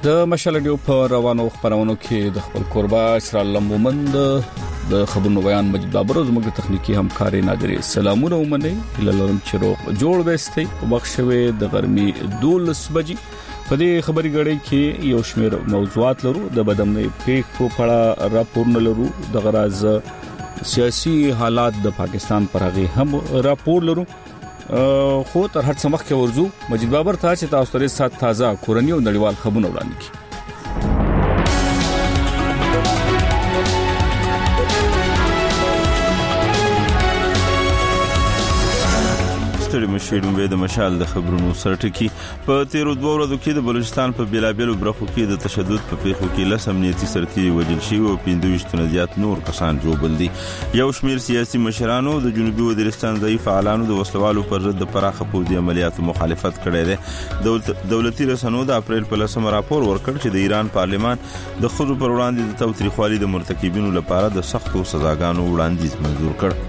د مشالډیو په روانو خبرونو کې د خپل قربا اسرار لمبومند د خبرونو بیان مجید بابر زموږ تخنیکی همکاري نادری سلامونه ومني لرم چې روغ جوړ وستي په بخښوي د ګرمي 12 بجې په دې خبري غړې کې یو شمېر موضوعات لرو د بدمنۍ پیښ په اړه راپور لرو د غراز سیاسي حالات د پاکستان پر هغه هم راپور لرو خو تر هر څه مخکې ورزو مجید بابر ته چې تاسو لري سات تازه کورنۍ او نړیوال خبرونه وړاندې کړي ستړي مشیرون به د مشال د خبرونو سرټکی په 13 ورځو کې د بلوچستان په بیلابیلو برخو کې د تشدد په پیښو کې لس امنیتي سرتي وژل شوي او 25 زیات نور کسان جوړ دي. یو شمېر سیاسي مشرانو د جنوبي وزیرستان ضعیف فعالانو د وسلوالو پر ضد د پراخه پوځي عملیاتو مخالفت کړی دی. دولتي رسنیو د اپریل په 10 راپور ورکړ چې د ایران پارلمان د خزو پر وړاندې د تاوتریخوالي د مرتکبینو لپاره د سختو سزاګانو وړاندیز منزور کړ.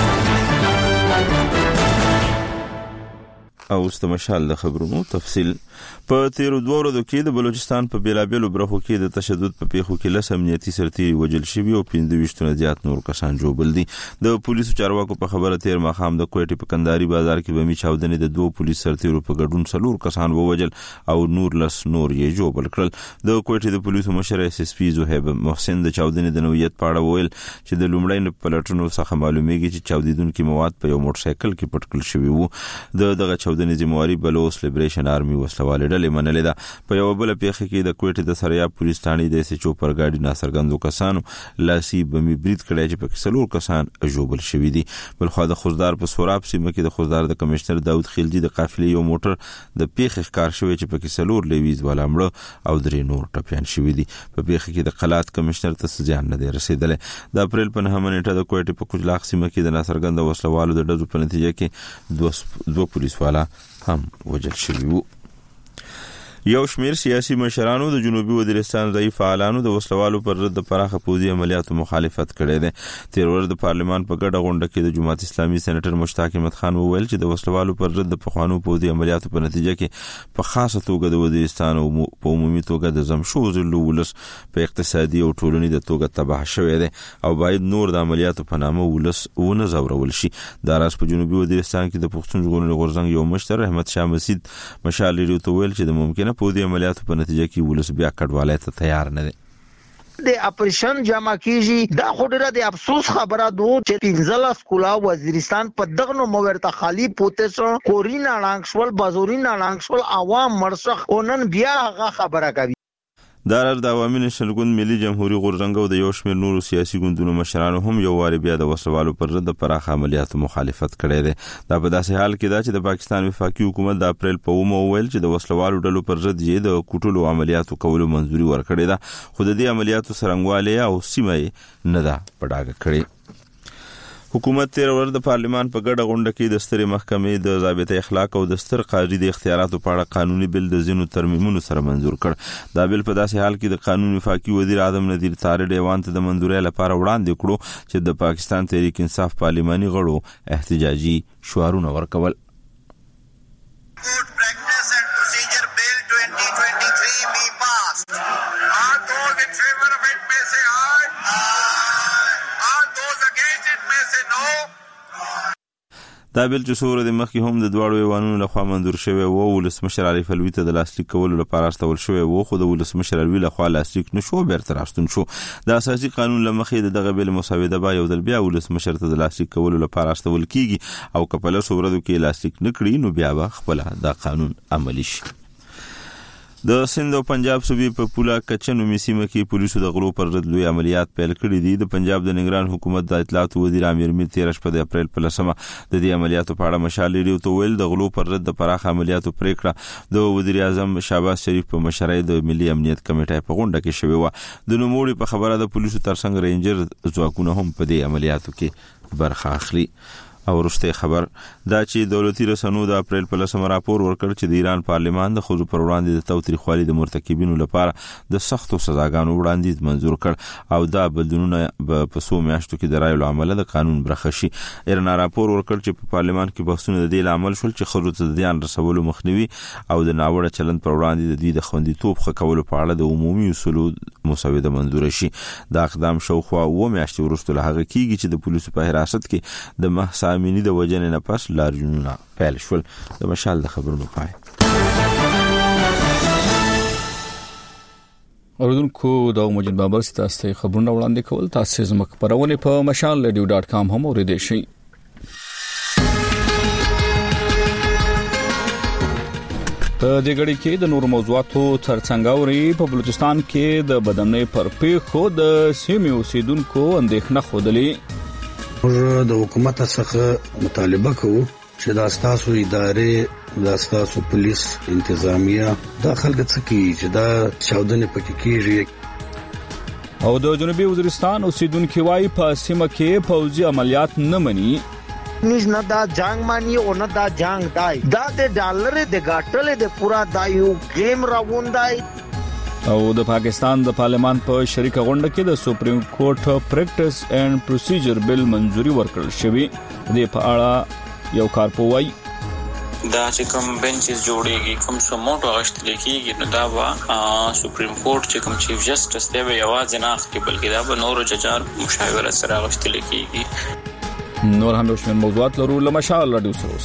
او استمشال د خبرونو تفصیل په 13 ورځو کې د بلوچستان په بیلابیلو برخو کې د تشدد په پیښو کې لس امنیتي سرتي وژل شوي او 25 زیات نور کسان جوړ دي. د پولیسو چارواکو په خبره تیر ماخام د کوټي په کنداري بازار کې بمي چاودنې د دوه پولیس سرتیرو په ګډون څلور کسان ووجل او نور لس نور یې جوړ کړل. د کوټي د پولیسو مشر اس اس پی زهیب محسن د چاودنې د نوعیت په اړه ویل چې د لومړی پلټونو څخه معلومیږي چې چاودیدونکو مواد په یو موټر سایکل کې پټ کړل شوی وو. دغه چاودنې ذمہواری بلوچ لیبریشن آرمي وسلواله ډلې منلې ده. په یو بل پیښه کې د کوټي د سریاب پولیس ټاڼي د سچو پر گاډي ناصرګندو کسانو لاسي بمي برید کړی چې په څلور کسان جوړ شوي دي. بل خو د خوزدار په سوراب سیمه کې د خوزدار د کمشنر داود خیلجی د قافلې یو موټر د پیښې ښکار شوی چې په څلور لیویز والا مړه او درې نور ټپيان شوي دي. په پیښه کې د قلات کمشنر ته ځان نه دی رسیدلې. د اپریل په 9 نیټه د کوټي په کجلاخ سیمه کې د ناصرګند وسلوالو د ډزو په نتیجه کې دوه پولیس والا هم وژل شوي وو. یو شمېر سیاسي مشرانو د جنوبي وزیرستان ضعیف فعالانو د وسلوالو پر ضد د پراخه پوځي عملیاتو مخالفت کړی دی. تیر ورځ د پارلمان په ګډه غونډه کې د جماعت اسلامي سېنیټر مشتاق احمد خان وویل چې د وسلوالو پر ضد د پخوانو پوځي عملیاتو په نتیجه کې په خاصه توګه د وزیرستان او په عمومي توګه د زمشوز ولس په اقتصادي او ټولني د توګه تباه شوی دی او باید نور د عملیاتو په نامه ولس ونه زورول شي. دا راز په جنوبي وزیرستان کې د پښتون ژغورنې غورځنګ یو مشر احمد شاه مسعود مشال لري تو ویل چې د ممکنه پوځي عملیاتو په نتیجه کې ولس بیا کډوالۍ ته تیار نه دي. د اپریشن جمع کیږي دا خورره د افسوس خبره دو چې 15 سکولا وزیرستان په دغنو مورته خالی پوتې سو کورینا لانګشول بازورینا لانګشول عوام مرسخ اونن بیا هغه خبره کوي. دارر د عوامي نشنل ګوند ملي جمهوریت غورځنګ او د یو شمېر نورو سیاسي ګوندونو مشرانو هم یو واری بیا د وسلوالو پر ضد پراخ عملیاتو مخالفت کړی دی. دا په داسې حال کې دا چې د پاکستان وفاقي حکومت د اپریل په 9 ویل چې د وسلوالو ډلو پر ضد یې د کوټلو عملیاتو کولو منځوري ورکړې ده خو د دې عملیاتو څرنګوالی او سیمه نه ده پډاګه کړې. حکومت تیر ورځ د پارلمان په ګډه غونډه کې د سترې محکمې د ضابطه اخلاق او د ستر قاضي د اختیاراتو په اړه قانوني بل د زینو ترمیمونو سره منزور کړ. دا بل په داسې حال کې د قانون وفاقي وزیر اعظم نذیر طارق ایوان ته د منظورۍ لپاره وړاندې کړو چې د پاکستان تحریک انصاف پارلماني غړو احتجاجي شعارونه ورکول. دا بل چې سوره د مخکې هم د دواړو ایوانونو لخوا منظور شوی و ولسمشر عارف الوی ته د لاسلیک کولو لپاره استول شوی و خو د ولسمشر الوی لخوا لاسلیک نشو بیرته راستون شو. د اساسي قانون لمخې د دغه بل مسوده با یو ځل بیا ولسمشر ته د لاسلیک کولو لپاره استول کیږي او کپله سوره کې لاسلیک نکړي نو بیا به خپل دا قانون عملی شي. د سند او پنجاب صوبې په پولا کچنو میسیمه کې پولیسو د غلو پر ضد لوی عملیات پیل کړي دي. د پنجاب د نگران حکومت د اطلاعات وزیر امیر میر 13 د اپریل په 10 د دې عملیاتو په اړه مشال لري او ویل د غلو پر ضد د پراخ عملیاتو پریکړه د وزیر اعظم شهباز شریف په مشرۍ د ملي امنیت کمیټې په غونډه کې شوی و. د نوموړي په خبره د پولیسو ترڅنګ رینجر ځواکونه هم په دې عملیاتو کې برخه اخلي. او وروسته خبر دا چې دولتي رسنیو د اپریل په 10 راپور ورکړ چې د ایران پارلمان د خزو پر وړاندې د تاوتریخوالي د مرتکبینو لپاره د سختو سزاګانو وړاندیز منزور کړ او دا بدلونونه په 100 میاشتو کې د رایو عمل د قانون برخه شي. ایران راپور ورکړ چې په پارلمان کې بحثونه د دې عمل شول چې خزو ته د ځان رسولو مخنیوي او د ناوړه چلند پر وړاندې د دوی د خوندیتوب ښه کولو په اړه د عمومي اصولو مسوده منزور شي. دا اقدام شوخوا و میاشتې وروسته له هغه کېږي چې د پولیسو په حراست کې د محسا امینی د وجنې نه پس لارجنونه پیل شول. د مشال د خبرونو پای. اوردونکو دا مجید بابر ستاسو خبرونه وړاندې کول. تاسو زموږ خبرونه په mashalradio.com هم اوریدئ شئ. په دې غړي کې د نور موضوعاتو ترڅنګ اوري په بلوچستان کې د بدنۍ پر پیښو د سیمې اوسیدونکو اندېښنه خوده. موږ د حکومت څخه مطالبه کوو چې د اساسو ادارې د اساسو پولیس انتظامیه د خلک څخه چې دا چاودنې پکې کیږي. او د جنوبي وزیرستان اوسیدونکو وايي په سیمه کې پوځي عملیات نه مني. نیز نه دا جنگ مانی او نه دا جنگ دای دا د ډالر د غاټل د پورا دایو گیم راوندای. او د پاکستان د پارلمان په شریکه غونډه کې د سپریم کورټ پریکټس اینڈ پروسیجر بل منځوري ورکړل شوی. د په اړه یو کارپوي دا چې کوم بنچز جوړيږي کوم سموټو غشتل کېږي نو دا وا سپریم کورټ چې کوم چیف جسټس دی یوازې نه اخلي بلکې دا به نور ججار مشاوره سره غشتل کېږي. نور هم شمن موضوعات لرو لمشال رادیو سروس.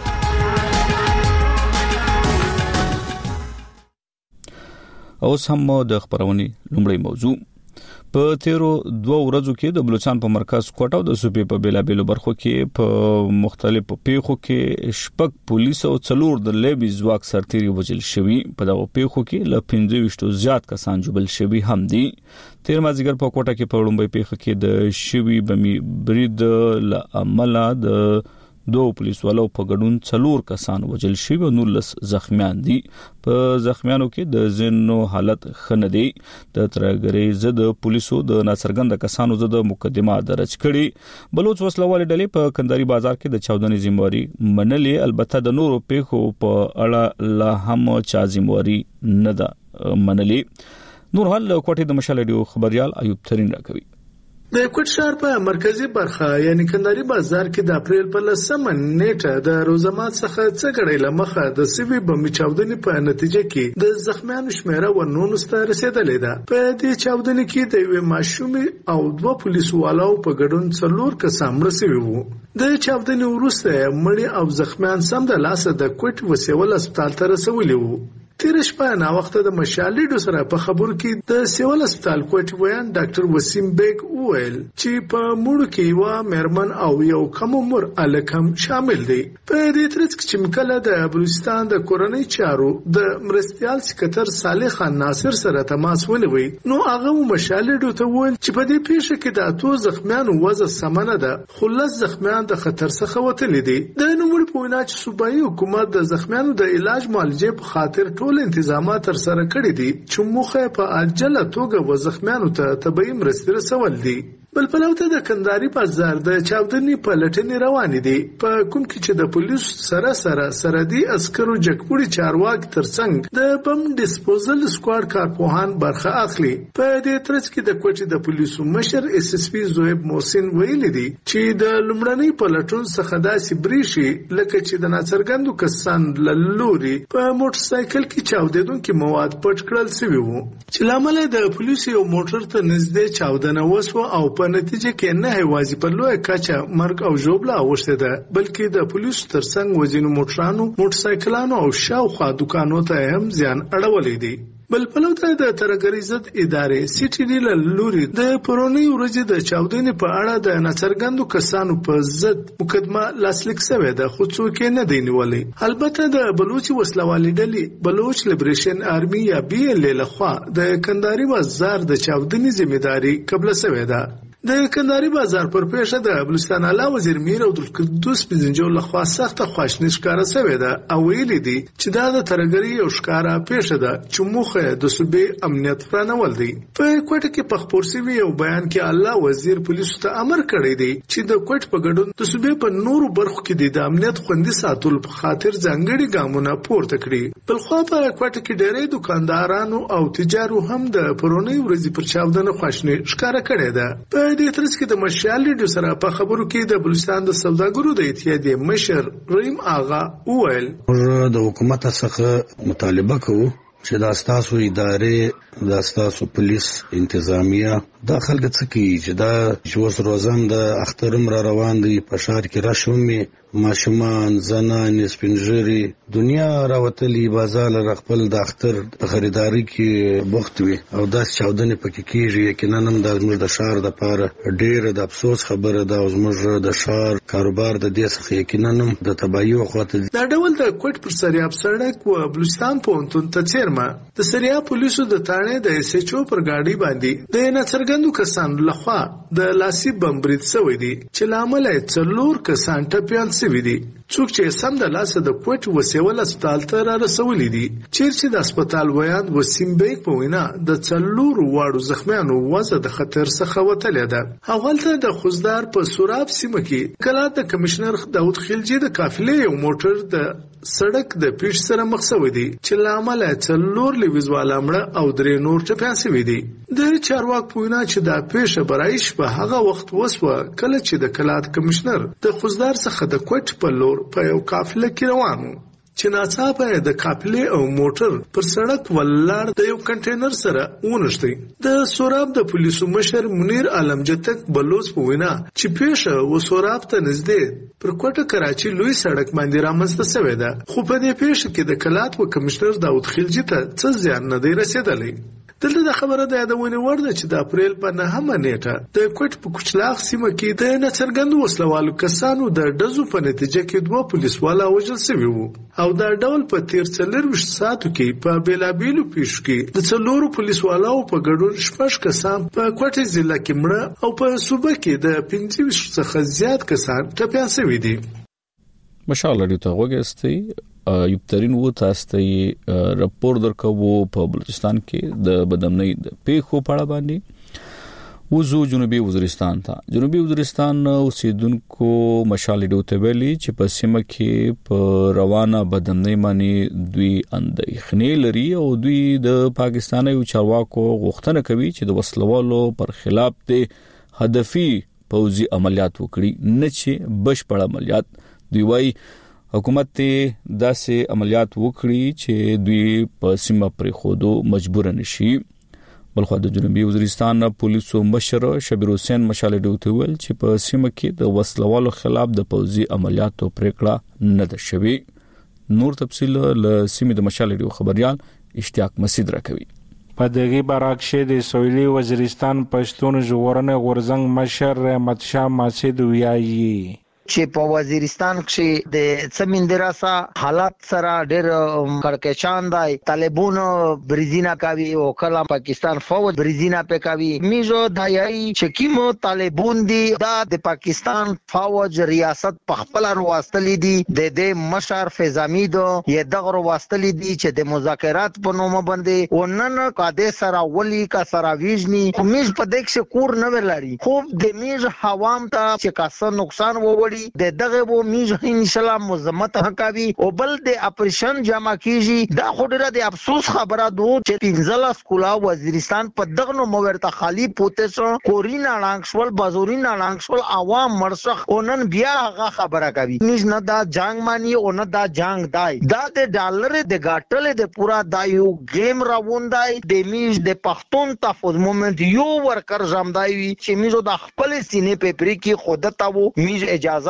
اوس هم د خبرونې لومړی موضوع. په تیرو 2 ورځو کې د بلوچستان په مرکز کوټه او د صوبې په بیلابېلو برخو کې په مختلفو پیښو کې شپږ پولیس او 4 د لیبي ځواک سرتیري وژل شوي. په دغه پیښو کې له 25 زیات کسان جوړل شوي هم دي. تیر مازیګر په کوټه کې په لومړی پیښه کې د شوي بمی برید له امله د 2 پولیسوالو په ګډون 4 کسان وژل شوي او 19 زخمیان دي. په زخمیانو کې د زینو حالت ښه دی. د ترګری زده پولیسو د ناڅرګند کسانو زده مقدمه درج کړي. بلوچ وسلوال ډلې په کندهاري بازار کې د چاودنې ذمہواری منلې. البته د نورو پیښو په اړه لا هم چا ذمہواری نه ده منلې. نور حال کوټه د مشال رادیو خبريال ایوب ترين راکوي. د کوټ شهر په مرکزی برخه یعنی کندهاري بازار کې د اپریل په 10 نیټه د روزمات څخه څګړې لمخه د سیوی بم چاودنې په نتیجه کې د زخمیانو شمیره ورنونسته رسیدلې ده. په دې چاودنې کې د یو ماشوم او 2 پولیسوالو په ګډون 4 کسان مړ شوي وو. د چاودنې وروسته مړي او زخمیان سم د لاسه د کوټ وسیول هسپتال ته رسولي وو. تیر شپه نا وخت د مشالډو سره په خبرو کې د سیول هسپتال کوټ ویان ډاکټر وسیم بیگ وویل چې په موږ کې یو مرمن او یو کم عمر الکم شامل دي. په دې ترڅ کې چې مکله د بلوچستان د کورنۍ چارو د مرستيال سکرټر صالح خان ناصر سره تماس ونیوي نو هغه مشالډو ته وویل چې په دې پیښه کې د 2 زخمیانو وضع سمنه ده خو 10 زخمیان د خطر څخه وتلي دي. د نوموړي په وینا چې صوبایي حکومت د زخمیانو د علاج معالجې په خاطر ټول انتظامات تر سره کړی دي چې موخه په عاجله توګه و زخمیانو ته طبي مرستې رسول دي. بل پلوته د کندهاري بازار د چاودنې په لټنې روان دي. په کوم کې چې د پولیس سره سرحدي عسکرو جګپوړي چارواکي ترڅنګ د بم ډیسپوزل سکواډ کارپوهان برخه اخلي. په دې ترڅ کې د کوټې د پولیسو مشر اس اس پی زویب محسن ویلي دي چې د لمړنۍ پلټون څخه داسې بریشي لکه چې د ناڅرګندو کسان لوري په موټر سایکل کې چاودیدونکو مواد پټ کړل شوی وو چې لامل د پولیسو یو موټر ته نږدې چاودنه وسوه او په نتیجه کې نه هیوازي په لوی کچه مرګ او ژوبله اوښته ده بلکې د پولیسو ترڅنګ وزینو موټرانو موټر سایکلانو او شاوخوا دکانو ته هم زیان اړولې دي. بل پلوته د ترګری ضد ادارې سی ټي ډي لوري د پرونی ورځې د چاودنې په اړه د ناڅرګندو کسانو په ضد مقدمه لاسلیک شوې ده خو څوک نه دی نیولې. البته د بلوچ وسلوالې ډلې بلوچ لیبریشن آرمي یا بي ال لخوا د کندهاري بازار د چاودنې ذمہداري قبل شوې ده. د کندهاري بازار پر پیښه د بلوچستان اعلی وزیر میر عبدالقدوس پنځنجو لخوا سخته خواشني ښکاره شوې ده او ویلي دي چې دا د ترهګرۍ یو ښکاره پیښه ده چې موخه د صوبې امنیت پرانول دی. په کوټه کې په خپور شوي یو بیان کې اعلی وزیر پولیسو ته امر کړی دی چې د کوټ په ګډون د صوبې په نورو برخو کې د امنیت خوندي ساتلو په خاطر ځانګړي ګامونه پورته کړي. بلخوا په کوټه کې ډېری دکاندارانو او تجارو هم د پرونی ورځې پر چاودنه خواشني ښکاره کړې ده. په دې ترڅ کې د مشال ریډیو سره په خبرو کې د بلوچستان د سوداګرو د اتحادیې مشر رحیم آغا وویل موږ د حکومت څخه مطالبه کوو چې دا ستاسو ادارې دا ستاسو پولیس انتظامیه دا خلک څه کوي چې دا چې اوس روزان د اخترم را روان دي په ښار کې راشومي ماشومان زنان سپینږیري دنیا راوتلي بازار له خپل د اختر په خریداري کې بوخت وي او دا چاودنې پکې کیږي. یقینا هم د زموږ د ښار د پاره ډېر د افسوس خبره ده او زموږ د ښار کاروبار د دې څخه یقینا هم د تباہي وخت دا ډول د کوټ پر سریاب سړک و بلوچستان پونتون ته چیرمه د سریاب پولیسو د تانه د اس ایچ او پر گاډي باندې د نڅرګندو کسانو لخوا د لاسي بمبرید شوی دی چې لامل یې څلور کسان ټپيان شوي دي. څوک چې سم د لاسه د کوټ وسیول هسپتال ته را رسولي دي چیرې د هسپتال ویان وسیم بیگ په وینا د څلور واړو زخمیانو وضع د خطر څخه وتلې ده. اولته د خوزدار په سوراب سیمه کې کله د کمشنر داود خلجی د قافلې یو موټر د سړک د پیښ سره مخ شوی دی چې لامل څلور لویزواله مړه او درې نور ټپيان شوي دي. د چارواک په وینا چې دا پیښه برایش په هغه وخت وسوه کله چې د کلات کمشنر د خوزدار څخه د کوټ په لور په یو قافله کې روانو چې ناڅاپه د قافلې او موټر پر سړک ولاړ د یو کنټینر سره ونښتي. د سوراب د پولیسو مشر منیر عالم جتک بلوچ په وینا چې پیښه و سوراب ته نږدې پر کوټه کراچي لوی سړک باندې رامنځته شوې ده خو په دې پیښه کې د کلات و کمشنر داود خلجی ته څه زیان نه دی رسیدلی. دلته د خبره د یادونې وړ ده چې د اپریل په 9مه نیټه د کوټ په کوچلاغ سیمه کې د نڅرګندو وسلوالو کسانو د ډزو په نتیجه کې 2 پولیسوال وژل شوي وو او دا ډول په 43 ساعتو کې په بیلابیلو پیښو کې د څلورو پولیسوالو په ګډون 6 کسان په کوټ ضلع کې مړه او په صوبه کې د 25 څخه زیات کسان ټپيان شوي دي. مشال لري ته وګستي یو ترين وو تاسو ته راپور درکوو په بلوچستان کې د بدامنۍ د پیښو په اړه باندې وزو جنوبي وزیرستان اوسیدونکو مشال ډوته ویلي چې په سیمه کې په روانه بدامنۍ باندې دوی اندېښنې لري او دوی د پاکستاني چارواکو غوښتنه کوي چې د وسلوالو پر خلاف د هدفي پوځي عملیات وکړي نه چې بشپړ عملیات. دوی وايي حکومت ته داسې عملیات وکړي چې دوی په سیمه پر خودو مجبور نشي. بلخو د جنوبي وزیرستان پولیسو مشر شبیر حسین مشال ډوته ویل چې په سیمه کې د وسلوالو خلاف د پوځي عملیاتو پریکړه نه ده شوې. نور تفصیل له سیمه د مشال ډیو خبريال اشتیاق مسعود راکوي. په دغه برعکس د سویلي وزیرستان پښتون ژغورنې غورزنګ مشر رحمت شاه مسعود ویایي چې په وزیرستان کې د سمندراسا حالات سره ډېر کړکېچان دی. طالبانو بریزینا کوي او کله پاکستان فوج بریزینا په کوي. میجو دایي چې کیمو طالبان دي دا د پاکستان فوج ریاست په خپل واسطلې دي د دې مشر فیضامید یې دغه واسطلې دي چې د مذاکرات په نوم باندې ونن قاده سره ولی کا سره ویجنی میج په دې کې کور نه ولري خو د میج حوام ته چې کاسه نقصان ووړي د دغه وو میج ان شاء الله مزمت حکاوي او بل د اپریشن جمع کیږي. دا خوري د افسوس خبره دوه چې 15 سکولا وزیرستان په دغه مورته خالی پوتې سو کورینا لانګشول بازورینا لانګشول عوام مرشخ اونن بیا هغه خبره کوي میج نه دا جنگ مانی او نه دا جنگ دای دا د ډالر د گاټل د پورا دایو گیم راوندای د میج د پښتون تفوز مومنت یو ورکر زمدای چې میجو د خپل سینې په پری کې خودتا وو میج اجازه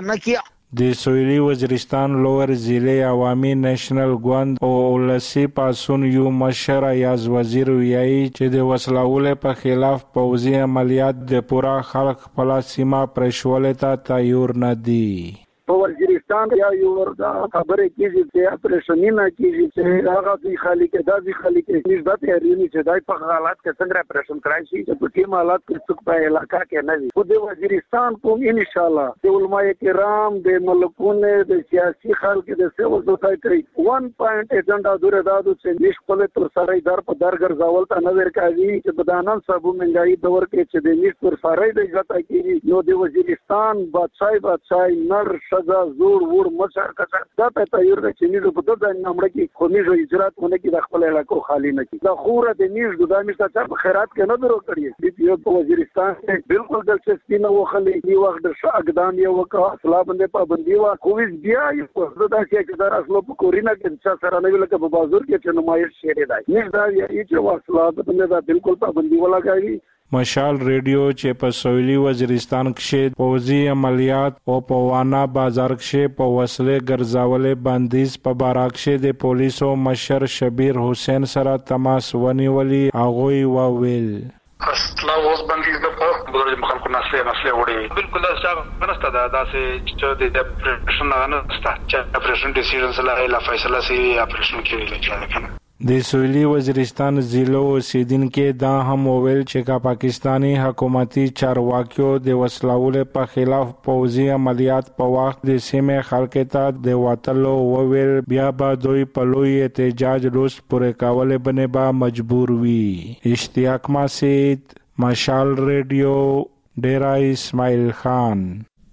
د سویلي وزیرستان لوور ضلع عوامي نېشنل ګوند او ولسی پاسون یو مشر ایاز وزیر ویایي چې د وسلوالو په خلاف پوځي عملیات د پورا خلک په سیمه پرشولې ته تیار نه دي. په وزیرستان وزیرستان یا یو وردا خبره کیږي چې اپریشن نه کیږي چې هغه دی خالی کې دا دی خالی کې نسبت یې چې دای په حالات کې څنګه اپریشن کړای شي چې په کوم حالات کې څوک په علاقہ کې نه وي. په دې وزیرستان کوم ان شاء الله د علماء کرام د ملکونو د سیاسي خلک د سیول سوسایټي 1 پوینټ ایجنډا دوره دادو چې نش په تر سره در په در ګرځاول ته نظر کوي چې بدانان صاحب منګای دور کې چې د نش پر سره د عزت کوي نو د وزیرستان بادشاہي نر شجا زور ور مشر کڅ دا په تیر د چینی په دغه نمبر کې خونی اجرات ونه کې د خپل علاقو خالی نه کی دا خوره د نیش د دامي څخه په خیرات کې نه درو کړی دی په وزیرستان کې بالکل د سپینه وخلې دی وخت د اقدام یو وکړه اصلا باندې پابندي وا کوویز بیا یو دا چې دا اصل په کورینا کې چې سره نه ویل کې په بازار کې چې نمایش شری دی نه دا یی چې واصله باندې دا بالکل پابندي ولاګایي. مشال ریډیو چې په سویلي وزیرستان کې پوځي عملیات او په وانا بازار کې په وسلې ګرځاولې بندیز په باراکشه د پولیسو مشر شبیر حسین سره تماس ونیولي هغه وویل اصلا اوس بندیز د په د مخالفت نسله وړي بالکل دا څنګه نسته دا چې د اپریشن نه نسته چې اپریشن ډیسیژن سره لا فیصله سي اپریشن کې لګیا د سویلي وزیرستان ضلع اوسیدونکو دا هم وویل چې کا پاکستانی حکومتي چارواکیو د وسلوالو په خلاف پوځي عملیات په وخت د سیمې خلکو ته د وټلو وویل بیا به دوی په لوی احتجاج روس پورې کول باندې با مجبور وي. اشتیاق ماسید مشال ریډیو ډیرا اسماعیل خان.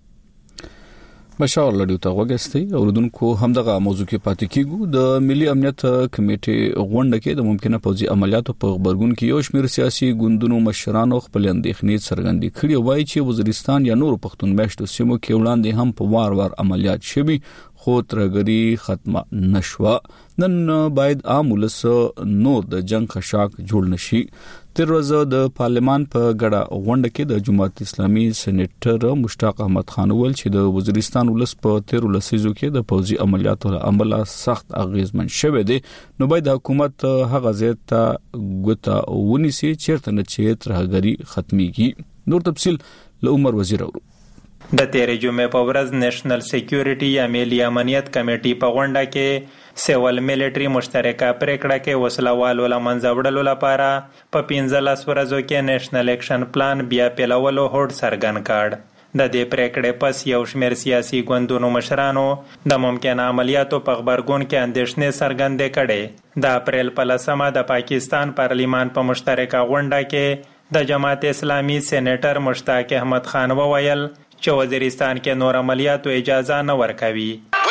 مشال لډیو ته وګستي اوردونکو همدغه موضوع کې پاتې کیږو. د ملي امنیت کمیټې غونډه کې د ممکنه پوځي عملیاتو په خبرګون کې یو شمېر سیاسي ګوندونو مشرانو خپل اندېښنې څرګندې کړې وایي چې وزیرستان یا نور پښتون مېشتو سیمو کې وړاندې هم په وار عملیات شوي خو ترګری ختمه نشوه. نن باید عام ولس نور د جنگ خشاک جوړ نشي. تر ورځ د پارلمان په غړه غونډه کې د جماعت اسلامي سېنیټر مشتاق احمد خان ول چې د وزیرستان ولس په 13 لسیزو کې د پوځي عملیاتو عمله سخت اغیزمن شوه دي نو باید حکومت هغه زیات غوته ونیسي چیرته نه چې ترګری ختميږي. نور تفصيل له عمر وزیر اورو. د تیرې جمعې په ورځ نېشنل سکیورټي یا ملي امنیت کمیټې په غونډه کې سیول ملټري مشترکه پریکړه کې وسلوالو لمنځه وړلو لپاره په 15 ورځو کې نېشنل اکشن پلان بیا پیلولو هوډ څرګند کړ. د دې پریکړې پس یو شمېر سیاسي ګوندونو مشرانو د ممکنه عملیاتو په خبرګون کې اندېښنې څرګندې کړې. د اپریل په 10 د پاکستان پارلیمان په مشترکه غونډه کې د جماعت اسلامي سېنیټر مشتاق احمد خان وویل چې وزیرستان کې نور عملیاتو اجازه نه ورکوي.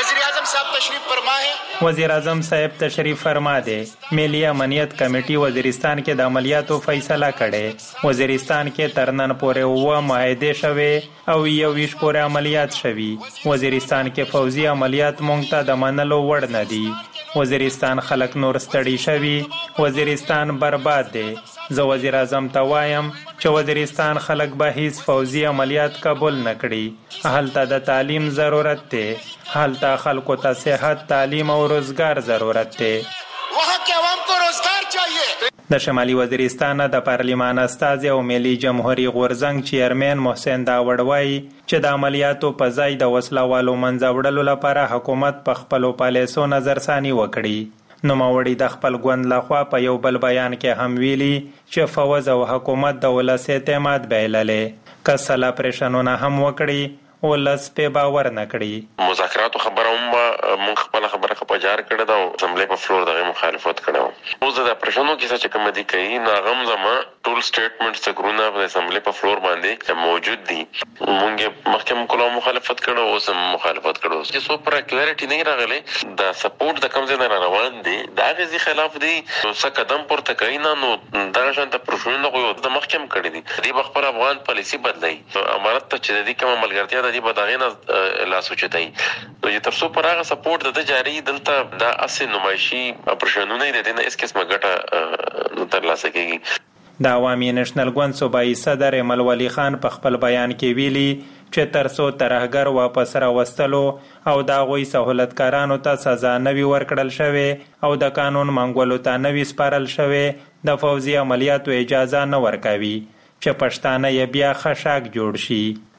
وزیر اعظم صاحب تشریف فرما دے. ملی امنیت کمیټي وزیرستان کې د عملیاتو فیصله کړي. وزیرستان کې ترنن پورې 9 معاهده شوه او 21 پورې عملیات شوي. وزیرستان کې فوزي عملیات مونږ ته د منلو وړ نه دي. وزیرستان خلک نور ستړي شوي. وزیرستان برباد دی. زه وزیر اعظم ته وایم چې وزیرستان خلک به هیڅ فوزي عملیات قبول نه کړي. هلته د تعلیم ضرورت دی. هلته خلکو ته صحت، تعلیم او روزګار ضرورت دی. وहाँ के आवाम को रोजगार चाहिए. د شمالي وزیرستان د پارلیمان استازي او ملي جمهوریت غورزنګ چیرمن محسن داوړ وایي چې د عملیاتو په ځای د وسلوالو منځه وړلو لپاره حکومت په خپلو پالیسو نظرثاني وکړي. نوموړي د خپل ګوند لخوا په یو بل بیان کې هم ویلي چې فوز او حکومت د ولس اعتماد بایللې. که سلا پریشنونه هم وکړي ولس په باور نه کړي. مذاکراتو خبره مونږ خپل خبره په جار کړه دا اسمبلی په فلور دغه مخالفت کړو. اوس د پریشنو کې چې کوم دي کوي ناغم زما ټول سټیټمنټس څنګه په اسمبلی په فلور باندې موجود دي. مونږ محکمه کوله مخالفت کړو اوس مخالفت کړو چې سو پر کلیریټي نه راغله د سپورټ د کم ځای نه روان دي دا غزي خلاف دي څه قدم پورته کوي نه نو دا شان ته پروفیشنل غو د محکمه کړی دي دی خپل افغان پالیسی بدلای امارت ته چې د کوم ملګرتیا د بداغینه لا سوچتای نو چې ترڅو پر هغه سپورټ د جاری دلته د اسې نمایشي اپریشنونه دي نه اس قسمه ګټه تر لاسه کیږي. د عوامي نېشنل ګوند صوبایي صدر ایمل ولی خان په خپل بیان کې ویلي چې ترڅو ترهګر واپس راوستلو او د هغوی سهولتکارانو ته سزا نوي ورکړل شوې او د قانون منګولو ته نوي سپارل شوې د فوزي عملیاتو اجازه نه ورکوي چې پښتانه یې بیا خشاک جوړ شي.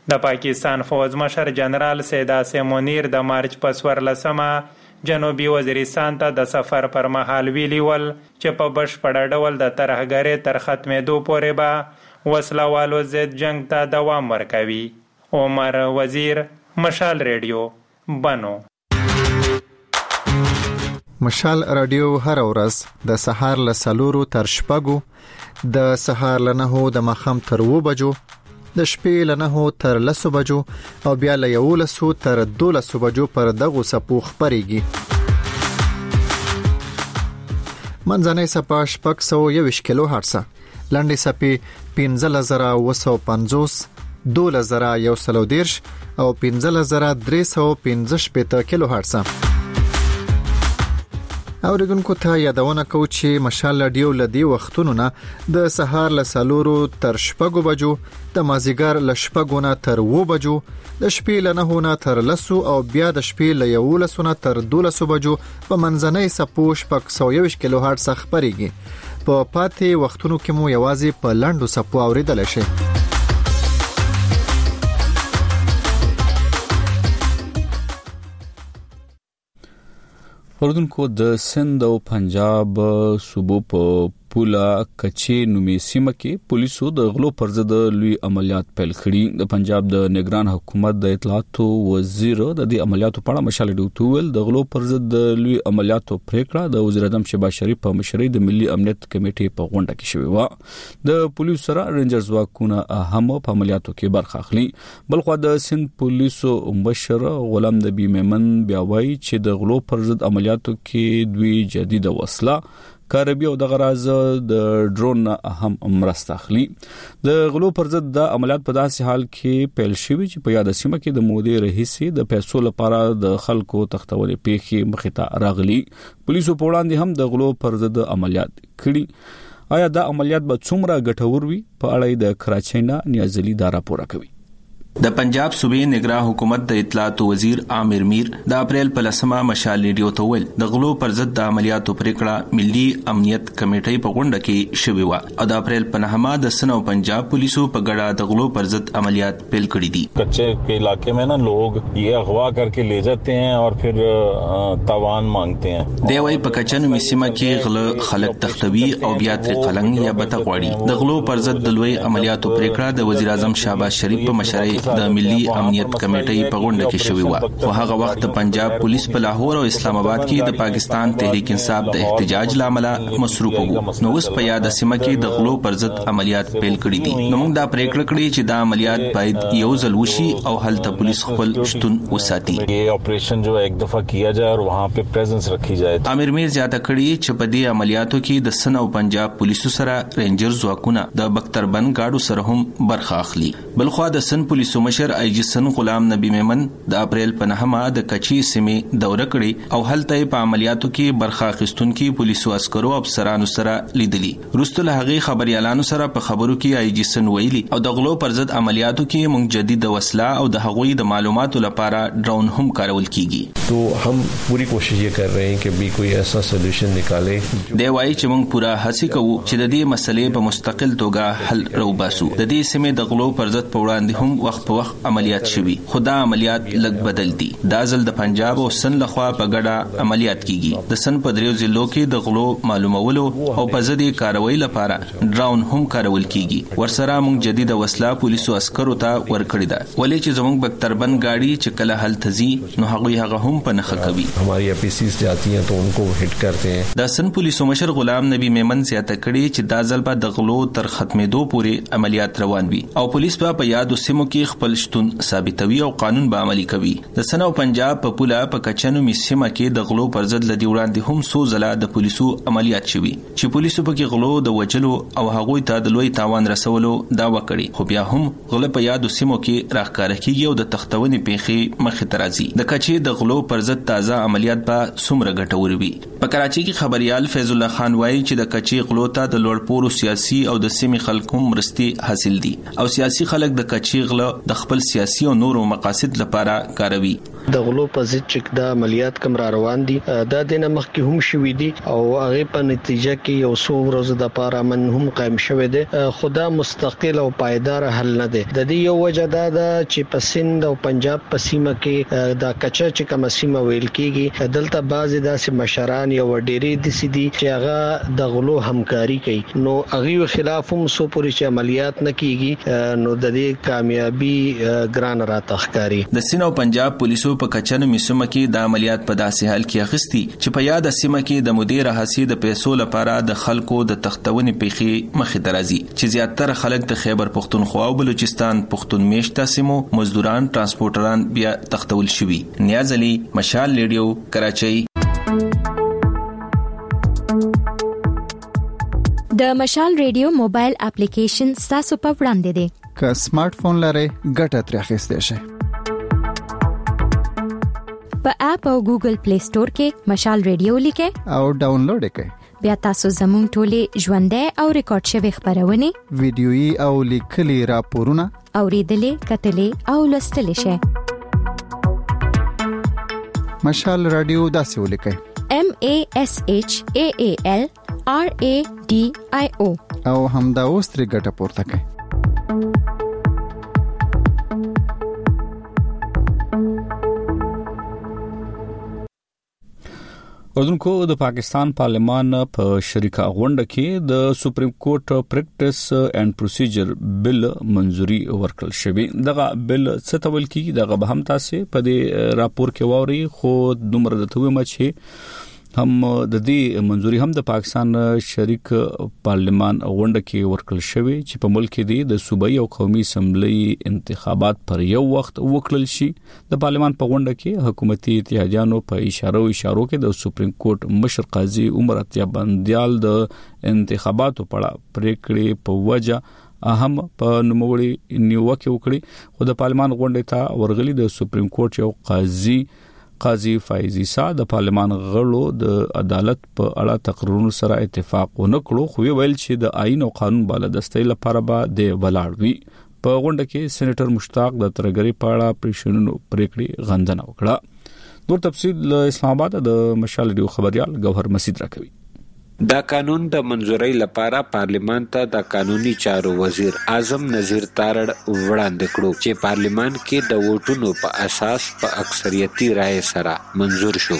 د پاکستان فوج مشر جنرال سید عاصم منیر د مارچ په 14 جنوبي وزیرستان ته د سفر پر مهال ویلي ول چې په بشپړ ډول د ترهګرۍ تر ختمېدو پورې به وسلوالو ضد جنگ ته دوام ورکوي. عمر وزیر، مشال ریډیو، بنو. مشال رادیو هر ورځ د سهار له 4 تر 6، د سهار له 9 د ماښام تر 2 بجو، د شپې له 9 تر 10 بجو او بیا له 11 تر 12 بجو پر دغه سپو خبريږي. منځنۍ سپا 621 کیلو هرتز، لنډې سپې 15950، 12130 او 15315 کیلو هرتز. اوریدونکو ته یادونه کوم چې مشال رادیو لدی وختونو نه د سهار له 4 تر 6 بجو، د مازیګر له 6 نه تر 2 بجو، د شپې له 9 نه تر 10 او بیا د شپې له 11 نه تر 12 بجو په منځنۍ سپو 621 کیلو هرتز خبريږي. په پاتې وختونو کې مو یوازې په لاندو سپو اوریدل شي. اوردونکو د سند او پنجاب صوبو په پولا کچې نومي سیمه کې پولیسو د غلو پر ضد لوی عملیات پیل کړي. د پنجاب د نگران حکومت د اطلاعاتو وزیر د دې عملیاتو په اړه مشال ډیوټول د غلو پر ضد لوی عملیاتو پریکړه د وزیر اعظم شهباز شریف په مشرۍ د ملي امنیت کمیټې په غونډه کې شوې و. د پولیسو سره رینجر ځواکونه هم په عملیاتو کې برخه اخلي. بلخو د سند پولیسو مشر غلام نبی میمن بیا وایي چې د غلو پر ضد عملیاتو کې دوی جدید وسله کاربي او د غراز د ډرون هم مرسته اخلي. د غلو پر ضد د عملیات په داسې حال کې پیل شوی چې په یاد سیمه کې د مودې رئیسي د پیسو لپاره د خلکو تختولې پیښې مخې ته راغلي. پولیسو په وړاندې هم د غلو پر ضد عملیات کړي. آیا دا عملیات به څومره ګټور وي؟ په اړه د کراچۍ نه نیازلي دا راپور کوي. د پنجاب صوبې نگران حکومت د اطلاعات وزیر عامر میر د اپریل په 10 مشال ریډیو ته ویل د غلو پر ضد د عملیاتو پریکړه ملي امنیت کمیټې په غونډه کې شوې و او د اپریل په 9 د سن او پنجاب پولیسو په ګډه د غلو پر ضد عملیات پیل کړي دي. کچے کے علاقے میں نا لوگ یہ اغوا کر کے لے جاتے ہیں اور پھر تاوان مانگتے ہیں. دی وايي په کچنو میسیمه کې غل خلک تختوي او بیا تر قلنګ یا بته غواړي. د غلو پر ضد د لوی عملیاتو پریکړه د وزیر اعظم شهباز شریف په مشرۍ د ملي امنیت کمیټې په غونډه کې شوې و. خو هغه وخت پنجاب پولیس په لاهور او اسلام آباد کې د پاکستان تحریک انصاف د احتجاج لامل مصروف وو. نو اوس په یاد سیمه کې د غلو پر ضد عملیات پیل کړي دي. نو موږ دا پریکړه کړې چې دا عملیات باید یو ځل وشي او هلته پولیس خپل شتون وساتي. یہ آپریشن جو ایک دفعہ کیا جائے اور وہاں پہ پریزنس رکھی جائے. امیر میر زیاته کړي چې په دې عملیاتو کې د سن او پنجاب پولیسو سره رینجر ځواکونه د بختربند گاډو سره هم برخه اخلي. بلخو د سن پولیسو مشر آی جی سن غلام نبی میمن د اپریل په 9 د کچې سیمې دوره کړې او هلته په عملیاتو کې برخه اخیستونکو پولیسو عسکرو افسرانو سره لیدلي. وروسته له هغه خبريالانو سره په خبرو کې آی جی سن ویلي او د غلو پر ضد عملیاتو کې موږ جدید وسله او د هغوی د معلوماتو لپاره ډرون هم کارول کیږي. تو هم پوری کوشش یہ کر رہے ہیں کہ بھی کوئی ایسا سولوشن نکالے. دی وايي چې موږ پورا هڅه کوو چې د دې مسلې په مستقل توګه حل راوباسو. د دې سیمې د غلو پر ضد په وړاندې هم وخت په وخت عملیات شوي. خدا عملیات لګ بدل دي. دا ځل د پنجاب او سن لخوا په ګډه عملیات کیږي. د سن په دریو ضلعو کې د غلو معلومولو او په ضد کاروي لپاره ډرون هم کارول کیږي. ورسره موږ جدید وسله پولیسو عسکرو ته ورکړی ده. ولې چې زموږ بختربند گاډي چې کله حل تزي نو هغه هم په نخ کوي. ہماری اپیسیز جاتی ہیں تو ان کو ہٹ کرتے ہیں. د سن پولیسو مشر غلام نبی میمن زیاته کړي چې دا ځل به د غلو تر ختمېدو پورې عملیات روان وي او پولیس په یاد سیمو کې خپل شتون ثابتوي او قانون به عملي کوي. د سن او پنجاب په پولا په کچنو میسیمه کې د غلو پر ضد لدی وړاندې هم سو زله د پولیسو عملیات شوي چې پولیسو په کې غلو د وجلو او هغوی ته د لوی تاوان رسولو داوا کړي. خو بیا هم غل په یاد سیمو کې راخکاره کیږي او د تختونې پیښې مخې ته راځي. د کچې د غلو پر ضد تازه عملیات به څومره ګټور وي. په کراچۍ کې خبريال فیض الله خان وایي چې د کچې غلو ته د لوړ پورو سیاسي او د سیمې خلکو مرستي حاصل دي او سیاسي خلک د کچې غلو د خپل سیاسي او نورو مقاصد لپاره کاروي. د غلو په ضد چې د عملیات کوم را روان دي دا د مخکې هم شوې دي او هغه په نتیجه کې یو څو ورځې د پاره من هم قائم شوه دي. خدا مستقل او پایدار حل نه دي. د دې یو وجه دا چې په سند او پنجاب په سیمه کې دا کچا چې کوم سیمه ویل کیږي دلته بعضی داسې مشران یو ډېری د سیدي چې هغه د غلو همکاري کوي نو هغه خلاف هم سو پوری چې عملیات نه کیږي نو د دې کامیابی ګران را تخکاری. د سیند او پنجاب پولیسو په کچن میسمه کې د عملیات په داسې حال کې اخیستي چې په یاد سیمه کې د مدیر حسی د پیسو لپاره د خلکو د تختونې پیخي مخې درازي چې زیاتره خلک د خیبر پختونخوا او بلوچستان پختون میشته سیمو مزدوران ترانسپورټران بیا تختول شوي. نیاز علي، مشال ریډیو، کراچۍ. د مشال ریډیو موبایل اپلیکیشن تاسو په وړاندې دی. که سمارټ فون لرئ ګټه ترې اخیستئ شئ. په اپ او ګوګل پلی سٹور کې مشال ریډیو لیکئ او ډاونلوډ کړئ. بیا تاسو زموږ ټولې ژوندۍ او ریکارډ شوی خبرونه، ویډیويي او لیکلي راپورونه اوریدلې، کتلې او لوستلې شئ. مشال رادیو داسې ولیکئ: MASHAAL RADIO او همدا اوس ترې ګټه پورته کړئ. اوردونکو د پاکستان پارلمان په شریکه غونډه کې د سپریم کورټ پریکټس اینڈ پروسیجر بل منځوري ورکړل شوی. دغه بل څه ته ویل کیږي دغه به هم تاسو په دې راپور کې ووري. خو دومره د توې مچ هم د دې منځوري هم د پاکستان شریک پارلمان غونډه کې ورکړل شوی چې په ملک کې د صوبایي او قومي اسمبلی انتخابات پر یو وخت وکړل شي. د پارلمان په غونډه کې حکومتي اتحادیانو په اشارو کې د سپریم کورټ مشر قاضي عمر عطیه بندیال د انتخاباتو په پریکړې په وجه اهم په نوموړي نیوکه وکړي. خو د پارلمان غونډې ته ورغلي د سپریم کورټ یو قاضي فایزي سا د پارلمان غړو د عدالت په اړه تقریرونو سره اتفاق ونکړو، خو ویل چې د آئین او قانون بالادستۍ لپاره به د ولاړ وي. په غونډه کې سېنیټر مشتاق د ترګری په اړه پریشنونو پریکړې غندنه وکړه. نور تفصیل له اسلام آباد د مشال ریډیو خبريال گوهر مسعود راکوي. دا قانون د منځورۍ لپاره پارلیمان ته د قانوني چارو وزیر اعظم نذیر تارړ وړاندې کړو چې پارلیمان کې د ووټونو په اساس په اکثریتي رائے سره منظور شو.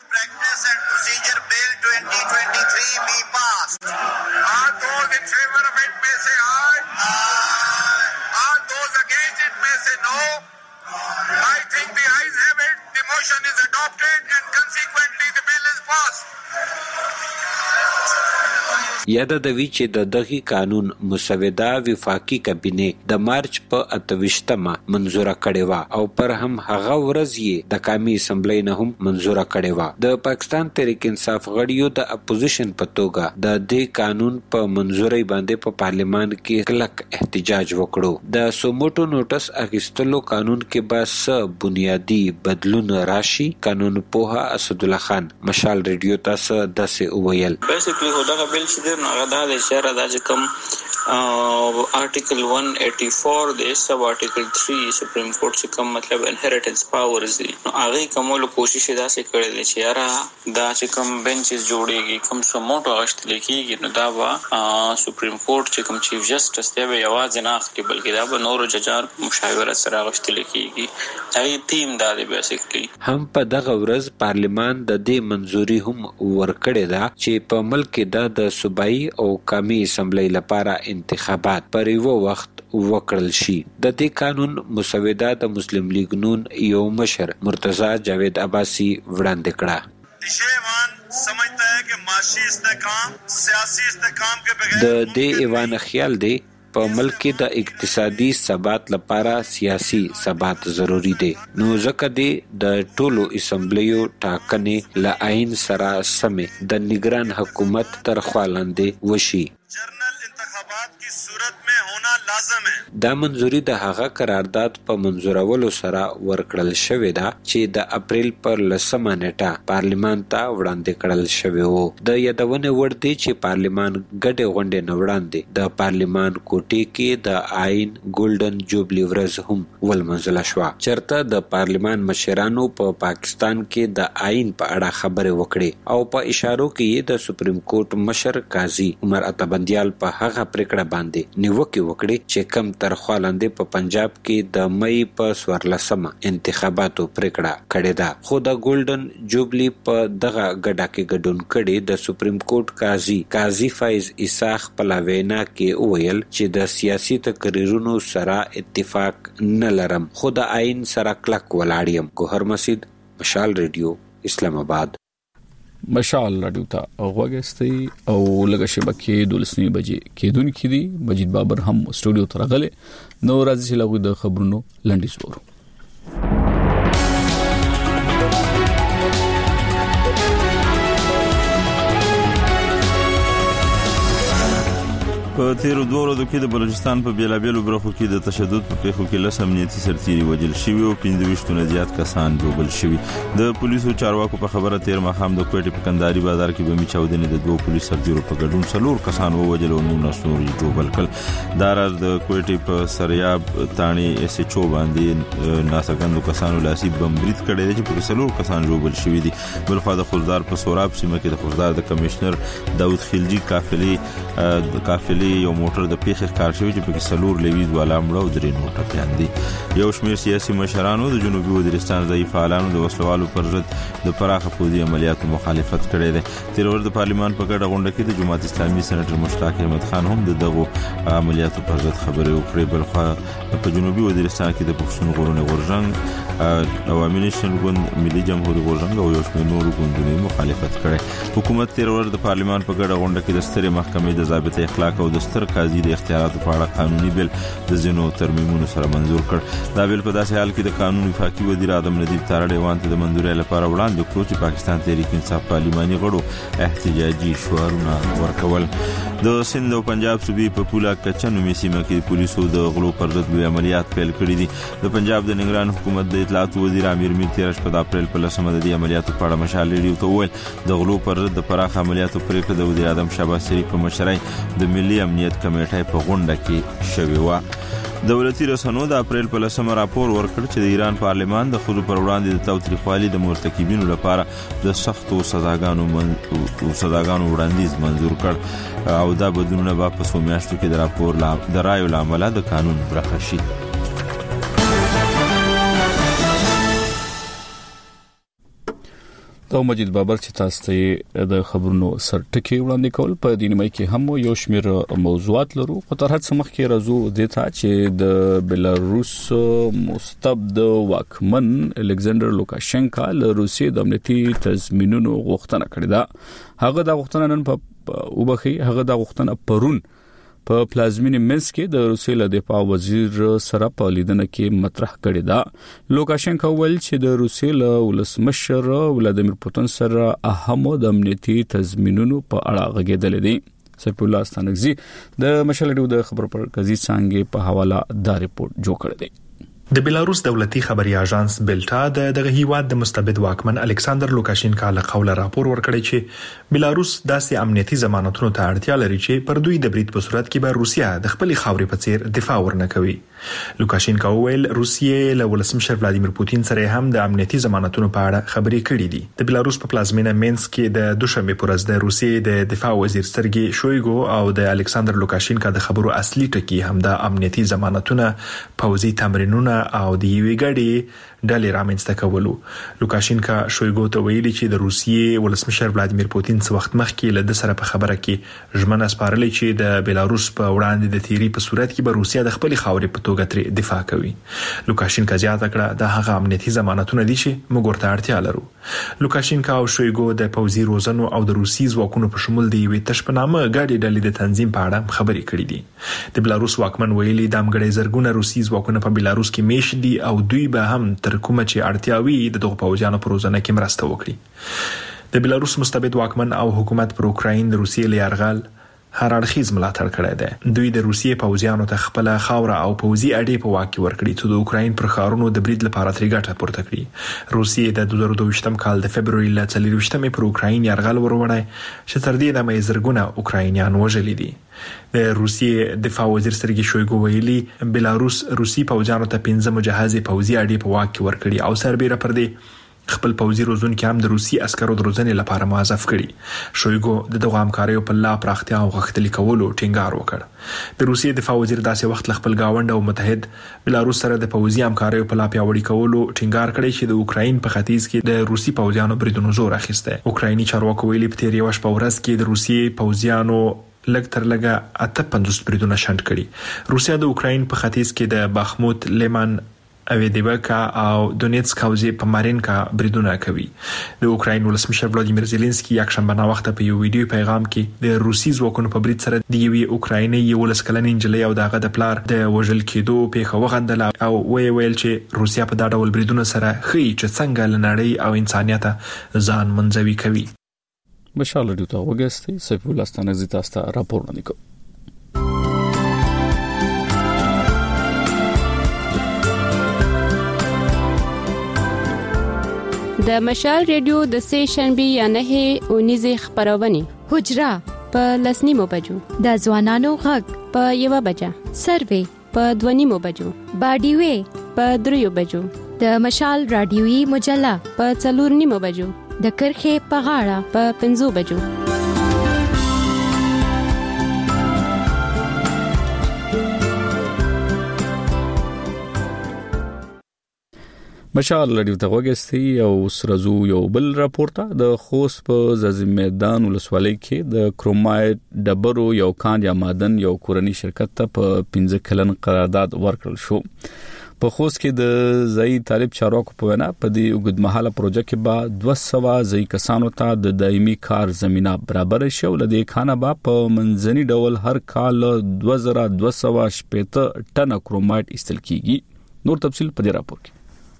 یاد د وی چې د دغه قانون مسوده وفاقي کابینه د مارچ په 28مه منزوره کړې و او پر هم هغه ورځ یې د قومي اسمبلی نه هم منزوره کړې و. د پاکستان تحریک انصاف غړیو د اپوزیشن په توګه د دې قانون په منزوري باندې په پارلیمان کې کلک احتجاج وکړو. د سوموټو نوټس اخیستلو قانون کې بس بنیادی بدلون راشي. قانون پوها اسد الله خان مشال ریډیو تاسو داسې وویل. بیسیکلی هغه بل چې هغه د اشاره د کوم آرټیکل 184 د سب آرټیکل 3 سپریم کورټ چې کوم مطلب انهریټنس پاورز دي نو هغه کومول کوشش داسې کړی دی چې یاره دا چې کوم بنچز جوړیږي کوم سموټو غشتل کیږي نو دا وا سپریم کورټ چې کوم چیف جسټس دی به आवाज نه اخلي بلکې دا به نورو ججار مشاورت سره غشتل کیږي. هغه ټیم دا دی بیسیکلی هم په دغه ورځ پارلیمان د دې منځوري هم ورکړی دا چې په ملک د صوبایي او قومي اسمبلی لپاره انتخابات پر یو وخت وکړل شي. د دې قانون مسوده د مسلم لیگ نون یو مشر مرتضی جاوید عباسی وړاندې کړه. سمجھتا ہے کہ معاشی استحکام سیاسی استحکام کے بغیر د دې ایوان خیال دی په ملک کې د اقتصادي ثبات لپاره سیاسي ثبات ضروری دی. نو ځکه دی د ټولو اسمبلیو ټاکنې له آئین سره سمې د نگران حکومت تر خوا لاندې وشي. جنرل انتخابات کی صورت میں ہونا لازم ہے. دا منځوري د هغه قرارداد په منځورولو سره ورکړل شوې ده چې د اپریل پر 10 نیټه پارلیمان ته وړاندې کړل شوی وو. د یادونه ور دي چې پارلیمان ګډه غونډه نه وړاندې د پارلیمان کوټې کې د آئین ګولډن جوبلی ورځ هم ولمنځل شو. چرته د پارلیمان مشرانو په پاکستان کې د آئین په اړه خبرې وکړې او په اشارو کې د سپریم کورټ مشر قاضي عمر اتابندیال په هغه پریکړه باندې نیوکه وکړي چې کم ترخوا لاندې په پنجاب کې د مې په 14 انتخاباتو پریکړه کړې ده. خو د ګولډن جوبلی په دغه ګډه کې ګډون کړي د سپریم کورټ قاضي فایز اساق په لاوینا کې ویل چې د سیاسي تقریرونو سره اتفاق نه لرم خو د آئین سره کلک ولاړ یم. ګوهر مسعود، مشال ریډیو، اسلام آباد. مشال راډیو ته غوږی او لږه شبکې 12 بجې کېدونکې دي. مجید بابر هم سټوډیو ته راغلی. نو راځي چې لږ د خبرونو لنډیز وورو. په تیرو 2 ورځو کې د بلوچستان په بیلابیلو برخو کې د تشدد په پیښو کې 10 امنیتي سرتیري وژل شوي او 25 نه زیات کسان ژوبل شوي. د پولیسو چارواکو په خبره تیر ماښام د کوټې په کندهاري بازار کې بمي چاودنې د 2 پولیس سرتیرو په ګډون 4 کسان وژل او 19 نور ژوبل کړل. دا راز د کوټې په سریاب تانی اس ایچ او باندې ناسګندو کسانو لاسي بم برید کړی دی چې په 4 کسان ژوبل شوي دي. بلخوا د خوزدار په سوراب سیمه کې د خوزدار د کمشنر داود خلجی قافلې یو موټر د پیښې کار شوی چې په سلور لیویز والا مړ او درې نور ټپيان دي. یو شمېر سیاسي مشرانو د جنوبي وزیرستان ځای فعالانو د وسلوالو پر ضد د پراخه پوځي عملیاتو مخالفت کړی دی. تیر ورځ د پارلیمان په ګډه غونډه کې د جماعت اسلامي سېنیټر مشتاق احمد خان هم دغه عملیاتو پر ضد خبرې وکړې. بلخوا په جنوبي وزیرستان کې د پښتون غرونه غورځنګ عوامي نېشنل ګوند، ملي جمهوریت غورځنګ او یو شمېر نور ګوندونو مخالفت کړی. حکومت تیر ورځ د پارلیمان په ګډه غونډه کې د سترې محکمې د ضابطه اخلاق او د ستر قاضي د اختیاراتو په اړه قانوني بیل د ځینو ترمیمونو سره منظور کړ. دا بیل په داسې حال کې د قانون وفاقي وزیر آدم ندیب تارړ ایوان ته د منظورۍ لپاره وړاندې کړو چې پاکستان تحریک انصاف پارلماني غړو احتجاجي شعارونه ورکول. د سند او پنجاب صوبې په پولا کچنو می سیمه کې پولیسو د غلو پر ضد لوی عملیات پیل کړي دي. د پنجاب د نگران حکومت د اطلاعات وزیر امیر میر تیرش په اپریل په 10 د دې عملیاتو په اړه مشال ریډیو ته وویل د غلو پر ضد د پراخ عملیاتو پریکړه د وزیر اعظم شهباز شریف په مشرۍ د ملي امنیت کمیټې په غونډه کې شوې و. دولتي رسنیو د اپریل په 10 راپور ورکړ چې د ایران پارلمان د خود پر وړاندې د تاوتریخوالي د مرتکبینو لپاره د سختو سزاګانو وړاندیز منظور کړ او دا بدلونونه په 2 میاشتو کې د راپور د رایو لامل د قانون برخه شي. دا مجید بابر چې تاسو ته د خبرونو سرټکی وړاندې کول په دې نیمه کې هم یو شمېر موضوعات لرو. خو تر هڅه مخکې راځو دیتا چې د بلاروس مستبد واکمن الکساندر لوکاشنکا له روسیې د امنیتي تضمینونو غوښتنه کړې ده. هغه د غوښتنه نن په وبخي هغه د غوښتنه پرون په پلازمینې منسک کې د روسیې له دفاع وزیر سره په لیدنه کې مطرح کړې ده. لوکاشنکا ویل چې د روسیې له ولسمشر ولادیمیر پوتین سره اهم د امنیتي تضمینونو په اړه غږېدل دي. سرپور الله ستانګزي د مشالډو د خبر پر قضیې څنګه په حواله دا ریپورت جوړ کړی دی. د بیلاروس دولتي خبري اژانس بلټا دغه هیواد د مستبد واکمن الکساندر لوکاشنکا له قوله راپور ورکړی چې بیلاروس داسې امنیتي ضمانتونو ته اړتیا لري چې پر دوی د برید په صورت کې به روسیا د خپل خاورې په څیر دفاع ورنه کوي. لوکاشنکا ویل روسیې له ولسمشر ولادیمیر پوتین سره هم د امنیتي ضمانتونو په اړه خبرې کړې دي. د بیلاروس په پلازمینه مینسک کې د دوشنبه پر ورځ د روسیې د دفاع وزیر سرګي شویګو او د الکساندر لوکاشنکا د خبرو اصلي ټکی هم د امنیتي ضمانتونو پوځي تمرینونه او د یوې ګډې ډلې رامنځته کولو. لوکاشنکا شویګو ته ویلي چې د روسیې ولسمشر ولادیمیر پوتین څه وخت مخکې له د سره په خبره کې ژمنه سپارلې چې د بیلاروس په وړاندې د تیری په صورت کې به روسیا د خپل خاورې په توګه تر دفاع کوي. لوکاشنکا زیاته کړه د هغه امنیتي ضمانتونه دي چې موږ ورته اړتیا لرو. لوکاشنکا او شویګو د پوځي روزنو او د روسي ځواکونو په شمول د یوې تشپنامه ګډې ډلې د تنظیم په اړه خبرې کړې دي. د بیلاروس واکمن ویلي د امګړې زرګونه روسي ځواکونه په بیلاروس کې میش دي او دوی به هم تر کومه چې اړتیاوي د دغه پوځیانو پر روزنه کې مرسته وکړي. د بیلاروس مستبد واکمن او حکومت پر اوکراین د روسیې له یرغل هر اړخیز ملاتړ کړی دی. دوی د روسیې پوځیانو ته خپل خاوره او پوځي اډې په واک کې ورکړي چې د اوکراین پر ښارونو د برید لپاره ترې ګټه پورته کړي. روسیې د 2022 کال د فبرवरी ل 24 پر اوکراین یرغل وروړی چې تر دې دمه زرګونه اوکراینیان وژلي دي. د روسیې دفاع وزیر سرګي شویګو ویلي بلاروس روسي پوځیانو ته 15 مجهزي پوځي اډې په واک کې ورکړي او سربېره پر دې خپل پوځي روزونکي هم د روسي عسکرو د روزنې لپاره موظف کړي. شویګو د همکاریو په لا پراختیا او غښتلي کولو ټینګار وکړ. د روسیې دفاع وزیر داسې وخت خپل گاوند او متحد بلاروس سره د پوځي همکاریو په لا پیاوړي کولو ټینګار کړی چې د اوکراین په ختیځ کې د روسي پوځیانو بریدونو زور اخیسته. اوکرایني چارواکو ویلي په تیر یو شپه ورځ کې د روسي پوځیانو لږ تر لږه 58 بریدونه شنډ کړي. روسیا د اوکراین په ختیځ کې د باخموت، لیمان، اویدیوکا او دونیتسک حوزې په مارینکا بریدونه کوي. د اوکراین ولسمشر ولادیمیر زيلنسکي یک شنبه نا وخت په یو ویډیو پیغام کې د روسي ځواکونو په برید سره د یوې اوکرایني 11 کلنې نجلۍ او دغه د پلار د وژل کېدو پیښه وغندله او ویل چې روسیا په دا ډول بریدونو سره ښیي چې څنګه لنړۍ او انسانيت ځان منځوي کوي. بشار لري ته وګستي سیف الله ستانه زیاتاستا راپور وکړي. د مشال ریډیو د سیشن بي یا نه اونیزه خبرونه حجرا په لسنیمو بجو د ځوانانو غږ په 1 بجه سروي په 2 بجو باډیوي په 3 بجو د مشال رادیوي مجله په 4 بجو د کرخه په غاړه په 5 بجو. مشال لري ته وګستي او سرزو یو بل راپورته د خوست په زازم میدان ولسوالۍ کې د کرومایټ ډبرو یو کان یا معدن یو کورنی شرکت ته په 15 کلن قرارداد ورکړل شو. په خوست کې د ځای طالب چارواکو په وینا په دې وګدمحاله پروژه کې به 200 ځای کسانو ته د دایمي کار زمينه برابر شي او د کانه به په منځني ډول هر کال 2280 ټن کرومایټ استل کیږي. نور تفصیل په دې راپور کې.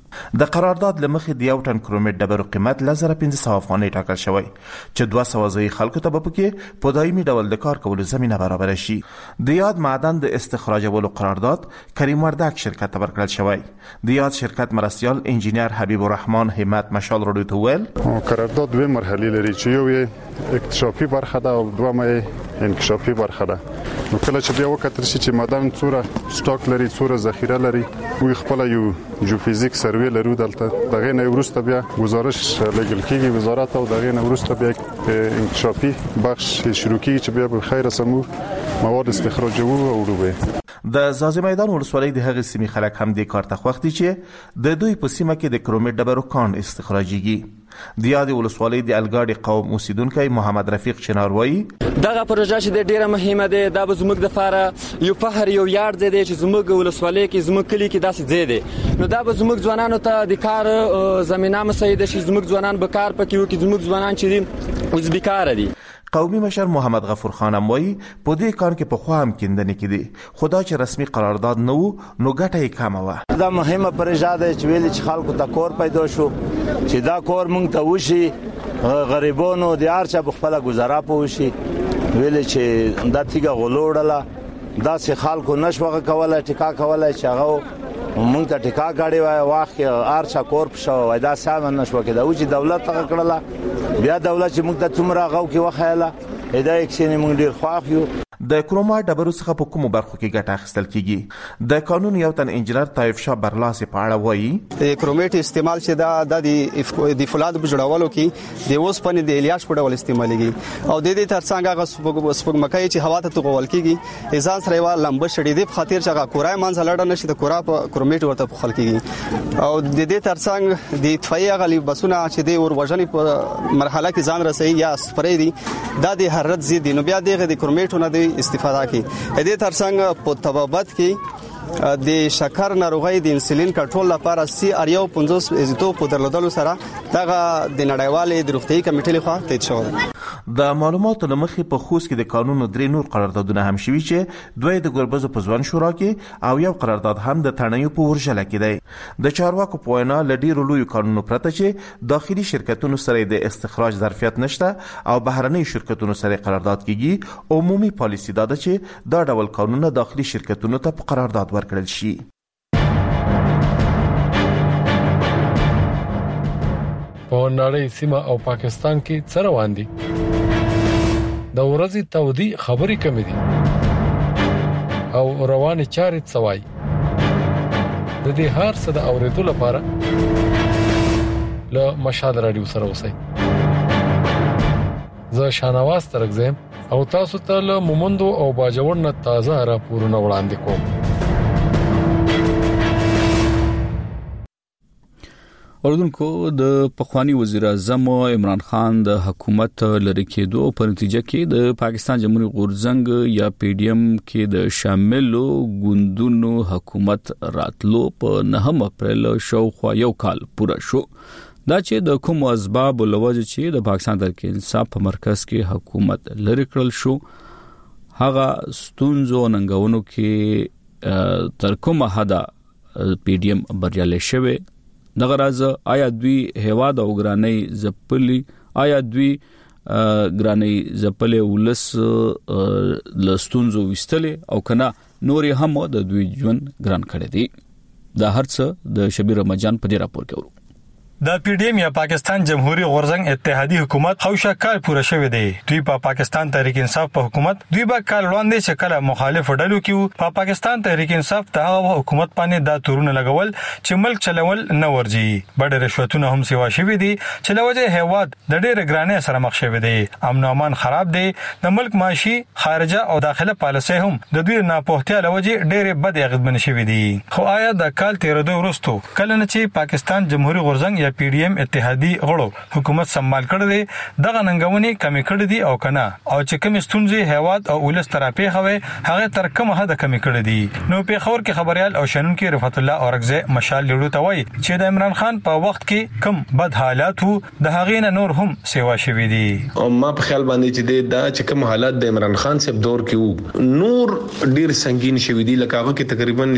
د قرارداد لمخې د یو ټن کرومایټ ډبرو قیمت 1500 افغانۍ ټاکل شوی چې 200 ځای خلکو ته به پکې په دایمي ډول د کار کولو زمينه برابر شي. د یاد معدن د استخراجولو قرارداد کریم وردک شرکت ته ورکړل شوی. د یاد شرکت مرستیال انجینیر حبیب الرحمن همت مشال رادیو ته ویل قرارداد دوه مرحله لري چې یو اکتشافي برخه ده او دومره انکشافي برخه ده. نو کله چې بیا وکړل شي چې معدن څوره سټاک لري څوره ذخیره لري وي خپل یو جیوفیزیک سروې لرو دلته دغه نه ورسته بیا گزارش لګل کیږي وزارت او دغه نه ورسته بیا انکشافي بخش شروع کیږي چې بیا به خیر سمو مواد استخراجوي او وروبه. د زازم میدان ولسوالۍ د هغې سیمې خلک هم د کار تخوختي چې د دوی په سیمه کې د کرومایټ ډبرو کان استخراجيږي. د یاد ولسوالۍ د الګاډي قوم اوسیدونکو محمد رفیق چناروي دغه پروژه چې ډیره مهمه ده دا به زموږ د لپاره یو فخر یو یاد دی چې زموږ ولسوالۍ کې زموږ کلی کې داسې ځای دی. نو دا به زموږ ځوانانو ته د کار زمينه مساعده شي. زموږ ځوانان به کار پکې وکړي. زموږ ځوانان چې اوس بیکاره دي. قومي مشر محمد غفور خان اموي په دې کار کې په خو هم کېندنه کې دي خدا چې رسمي قرارداد نه وو نو ګټه یې کمه و. دا مهمه پروژه ده چې ویل چې خلکو ته کور پیدا شو چې دا کور مونږ ته وشي غریبانو د هرچا بخپله گزاره پوشي ویل چې دا تیګه غلوړله دا سه خلکو نشوغه کوله ټیکا کوله چې هغه مونږ ته ټیکا غاړي وای واخ هرچا کور پښو وای دا سامان نشو کېده او چې دولت هغه کړله بیا دولت چې موږ ته څومره غو کې وخیاله دا یې موږ ډیر خواخ یو. د کرومایټ ډبرو څخه په کومو برخو کې ګټه اخیستل کیږي؟ د قانون یو تن انجنیر طیف شاه برلاسی په اړه وایي د کرومایټ استعمال چې دا د فولاد په جوړولو کې د اوسپنې د الیاش په ډول استعمالېږي او د دې ترڅنګ هغه سپوږمکۍ چې هوا ته توغول کیږي ځان سره یو لمبه شړې د خاطر چې هغه کورای منځ لړ نشي د کورا په کرومایټ ورته پخل کیږي او د دې ترڅنګ د اطفائیه غلي بسونه چې د اور وژنې په مرحله کې ځان رسي یا سپرې دي دا د حرارت زیات دي نو بیا دغه د کرومایټ نه د استفاده کوي. دې ترڅنګ په طبابت کې د شکر ناروغي د انسولین کنټرول لپاره CR150 ایزوټوپ په درلودلو سره دغه د نړیوالې د روغتي کمیټې لخوا تایید شوی. د معلوماتو لمخې په خوست کې د قانون 3 نور قراردادونه هم شوي چې دوی د ګوربزو په ځوان شورا کې او یو قرارداد هم د تڼیو په ورژله کې دی. د چارواکو په وینا له ډیرو لویو قانونو پرته چې داخلي شرکتونو سره د استخراج ظرفیت نشته او بهرنۍ شرکتونو سره قرارداد کیږي، عمومي پالیسي دا ده چې دا ډول قانونونه داخلي شرکتونو ته په قرارداد ورکړل شي. په نړۍ سیمه او پاکستان کې څه روان دي؟ د ورځې تودي خبري کمې دي او رواني چارې څوای. د دې هر څه د اوریدو لپاره له مشال رادیو سره اوسئ. زه شانواز ترغزم او تاسو ته له مومندو او باجوړ نه تازه راپورونه وړاندې کوم. اردوونکو د پخوانی وزیر اعظم عمران خان د حکومت لری کېدو په نتیجه کې د پاکستان جمهوریت غورځنګ یا پی ډی ایم کې د شاملو ګوندونو حکومت راتلو په 9 اپریل شاوخوا یو کال پوره شو. دا چې د کوم اسباب لوجه چې د پاکستان تحریک انصاف په مرکز کې حکومت لری کړل شو، هغه ستونزو ننګونو کې تر کومه حدا پی ډی ایم بریالي شوه. دغه راز آیا دوی هواد او ګرانۍ زپلی زپلې ولس لستونزو وستلې او کنه نور هم د دوی ژوند ګران کړی دی. دا هرڅه د شبیر رمضان په دې راپور کې ورو. د پی ډی ایم یا پاکستان جمهوریت غورځنګ اتحادی حکومت خوشا کال پوره شوی دی. دوی په پاکستان تحریک انصاف په حکومت دوی به کال وړاندې چې کله مخالف ډلو کې په پاکستان تحریک انصاف ته حکومت باندې دا تورونه لګول چې ملک چلول نه ورځي. بډ رشوتونه هم سیوا شوی دي چې لوجه هیواد د ډېر ګرانۍ سره مخ شوی دی. امن او امان خراب دی. د ملک معاشي خارجه او داخله پالیسي هم د دوی ناپوهتیا لوجه ډېر بد اغیزمن شوی دي. خو آیا د کال 13 وروسته کله نه چې پاکستان جمهوریت غورځنګ پی ډی ایم اتحادی غړو حکومت سمبال کړی دی دغه ننګونې کمی کړی دی او کنه او چې کوم ستونزې هیواد او ولس ترافي خوي هغه تر کومه حد کمی کړی دی. نو په خبر کې خبريال او شنونکو رفعت الله اورغزه مشال لیړو ته وایي چې د عمران خان په وخت کې کم بد حالات وو د هغې نه نور هم سیوا شوی دي. او ما په خیال باندې چې دا چې کوم حالات د عمران خان صاحب دور کې وو نور ډیر سنگین شوی دي. لکه هغه کې تقریبا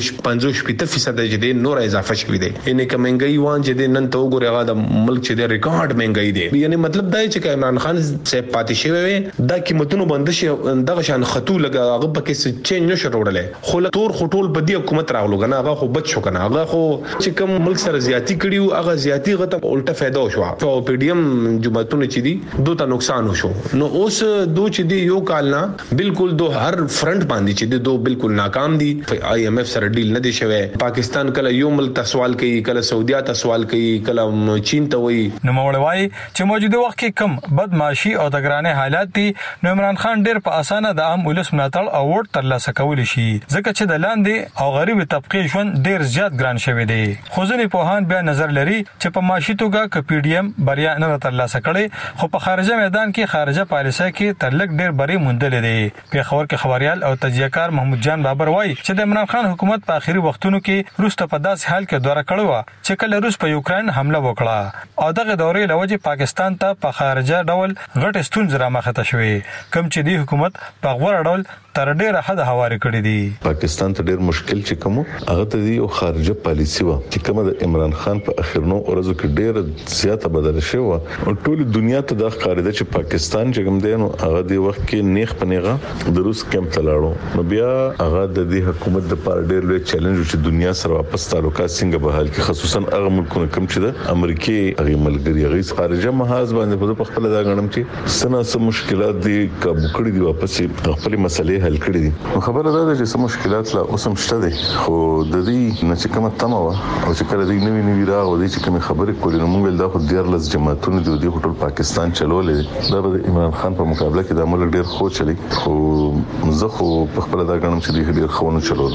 50% چې نور اضافه شوی دي. ان کمنګي وان چې نن ته وګورئ هغه د ملک چې د ریکارډ مهنګي دي. یعنی مطلب دا چې عمران خان صاحب پاتې شوی دا قیمتونو باندې شي دغه شان خطو لګا هغه پکې چینج نشو وړلې. خو له تور خټول بدی حکومت راغلو کنه هغه خو بچ شو کنه هغه خو چې کوم ملک سره زیاتی کړیو هغه زیاتی غته الټه फायदा شو. او پی ډی ایم جماعتونه چې دي دوه ته نقصان وشو. نو اوس دوه چې دي یو کال نه بالکل دوه هر فرنٹ باندې چې دوه بالکل ناکام دي. آی ایم ایف سره ډیل نه دی شوی. پاکستان کله یو ملک ته سوال کوي کله سعودیا ته سوال کوي کله چین ته وایي. نو مولوي چې موجوده وخت کې کم بد معاشي او د ګرانې حالات دي نو عمران خان ډېر په اسانه د عام ولس ملاتړ او ووټ ترلاسه کولی شي ځکه چې د لاندې او غریب طبقه ژوند ډېر زیات ګران شوی دی. خو ځینې پوهان بیا نظر لري چې په معاشي توګه ک پی ډی ایم بریا نه ترلاسه کړي خو په خارجه میدان کې خارجه پالیسي کې ترلک ډېر بری موندل دي. په خبر کې خبريال او تجزیه‌کار محمود جان بابر وایي چې د عمران خان حکومت په اخیری وختونو کې روس ته په داسې حال کې دوره کړو چې کله روس په یوکرين حمله وکړه او دغه دورې لوجه پاکستان ته په خارجه ډول غټ ستونزې رامخته شوې کوم چې دی حکومت په غوړ ډول تر ډیره حد هواري کړی دي. پاکستان ته ډیر مشکل چې کوم هغه ته دی او خارجه پالیسی و چې کوم د عمران خان په اخرنو ورځو کې ډیر زیاته بدل شوی او ټول دنیا ته د ښکارېده چې پاکستان چې کوم دی نو هغه د وخت کې نیخ پنیغه د روس کمپ تلاړو. نو بیا هغه د دې حکومت د پر ډیر لوی چیلنج چې دنیا سره واپس تعلقات څنګه بحال کې خصوصا هغه ملکونه کوم چې د امریکای هغه ملګری هغه خارجه محاذ باندې په خپل دا غنم چې سنه مشکلات دي کابو کړی دی واپس خپل مسلې حل کړی دي. خبره ده چې سم مشکلات لا اوسم شته دي خو د دې نه چې کومه تمه او چې کله دې نوی راغو دي چې کومه خبره کولې نو موږ دا خو دیارلس جماعتونه دي د ټول پاکستان چلولې دا د عمران خان په مقابله کې د عمل ډیر خو چلی خو زه خو په خپل دا غنم چې ډیر خونه چلول.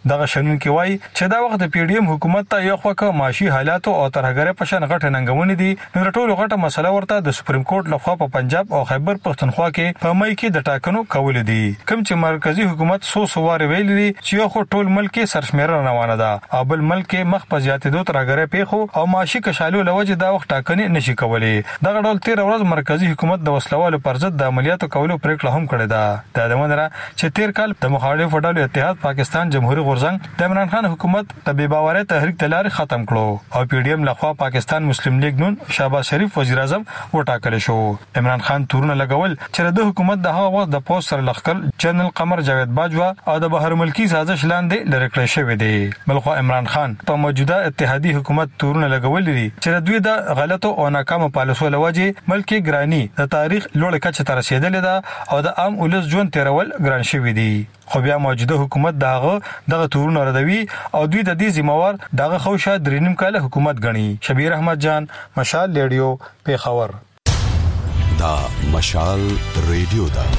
دغه شنونکي وایي چې دا وخت د پی ډی ایم حکومت ته یو خوکه معاشي حالات او ترهګره په شان غټه ننګونې دي نو ټولو غټه مسله ورته د سپریم کورټ لخوا په پنجاب او خیبر پښتونخوا کې په مې کې د ټاکنو کول دي کوم چې مرکزی حکومت سو واره ویلي چې یو ټول ملک کې سرشمیره روانه ده او بل ملک کې مخ په زیاتېدو ترهګره پیښو او معاشي کشالو لوجه دا وخت ټاکنې نشي کولای دغه ډول 13 ورځ مرکزی حکومت د وسلوالو پر ضد د عملیاتو کولو پریکړه هم کړې ده د دمنره چې 13 کال د مخالفو ډلو اتحاد پاکستان جمهوریت غورځنګ د عمران خان حکومت د بې باورۍ تحریک د لارې ختم کړو او پی ډی ایم لخوا پاکستان مسلم لیگ نون شهباز شریف وزیر اعظم وټاکل شو عمران خان تورونه لګول چې د حکومت د هغه وخت د پوسټ سره لخر جنرال قمر جاوید باجوا او د بهر ملکی سازش لاندې لری کړی شوی دی بلخو عمران خان په موجوده اتحادی حکومت تورونه لګول دي چې دوی د غلطو او ناکامو پالیسو لوجه ملکی ګرانی د تاریخ لوړ کچه تر رسیدلې ده او د عام ولس ژوند تیرول ګران شوی دی خو بیا موجوده حکومت دغه تورونه ردوي او دوی د دې ذمہوار دغه خوشا درینم کاله حکومت غني شبیر احمد جان مشال ریډیو پیښور دا مشال ریډیو دا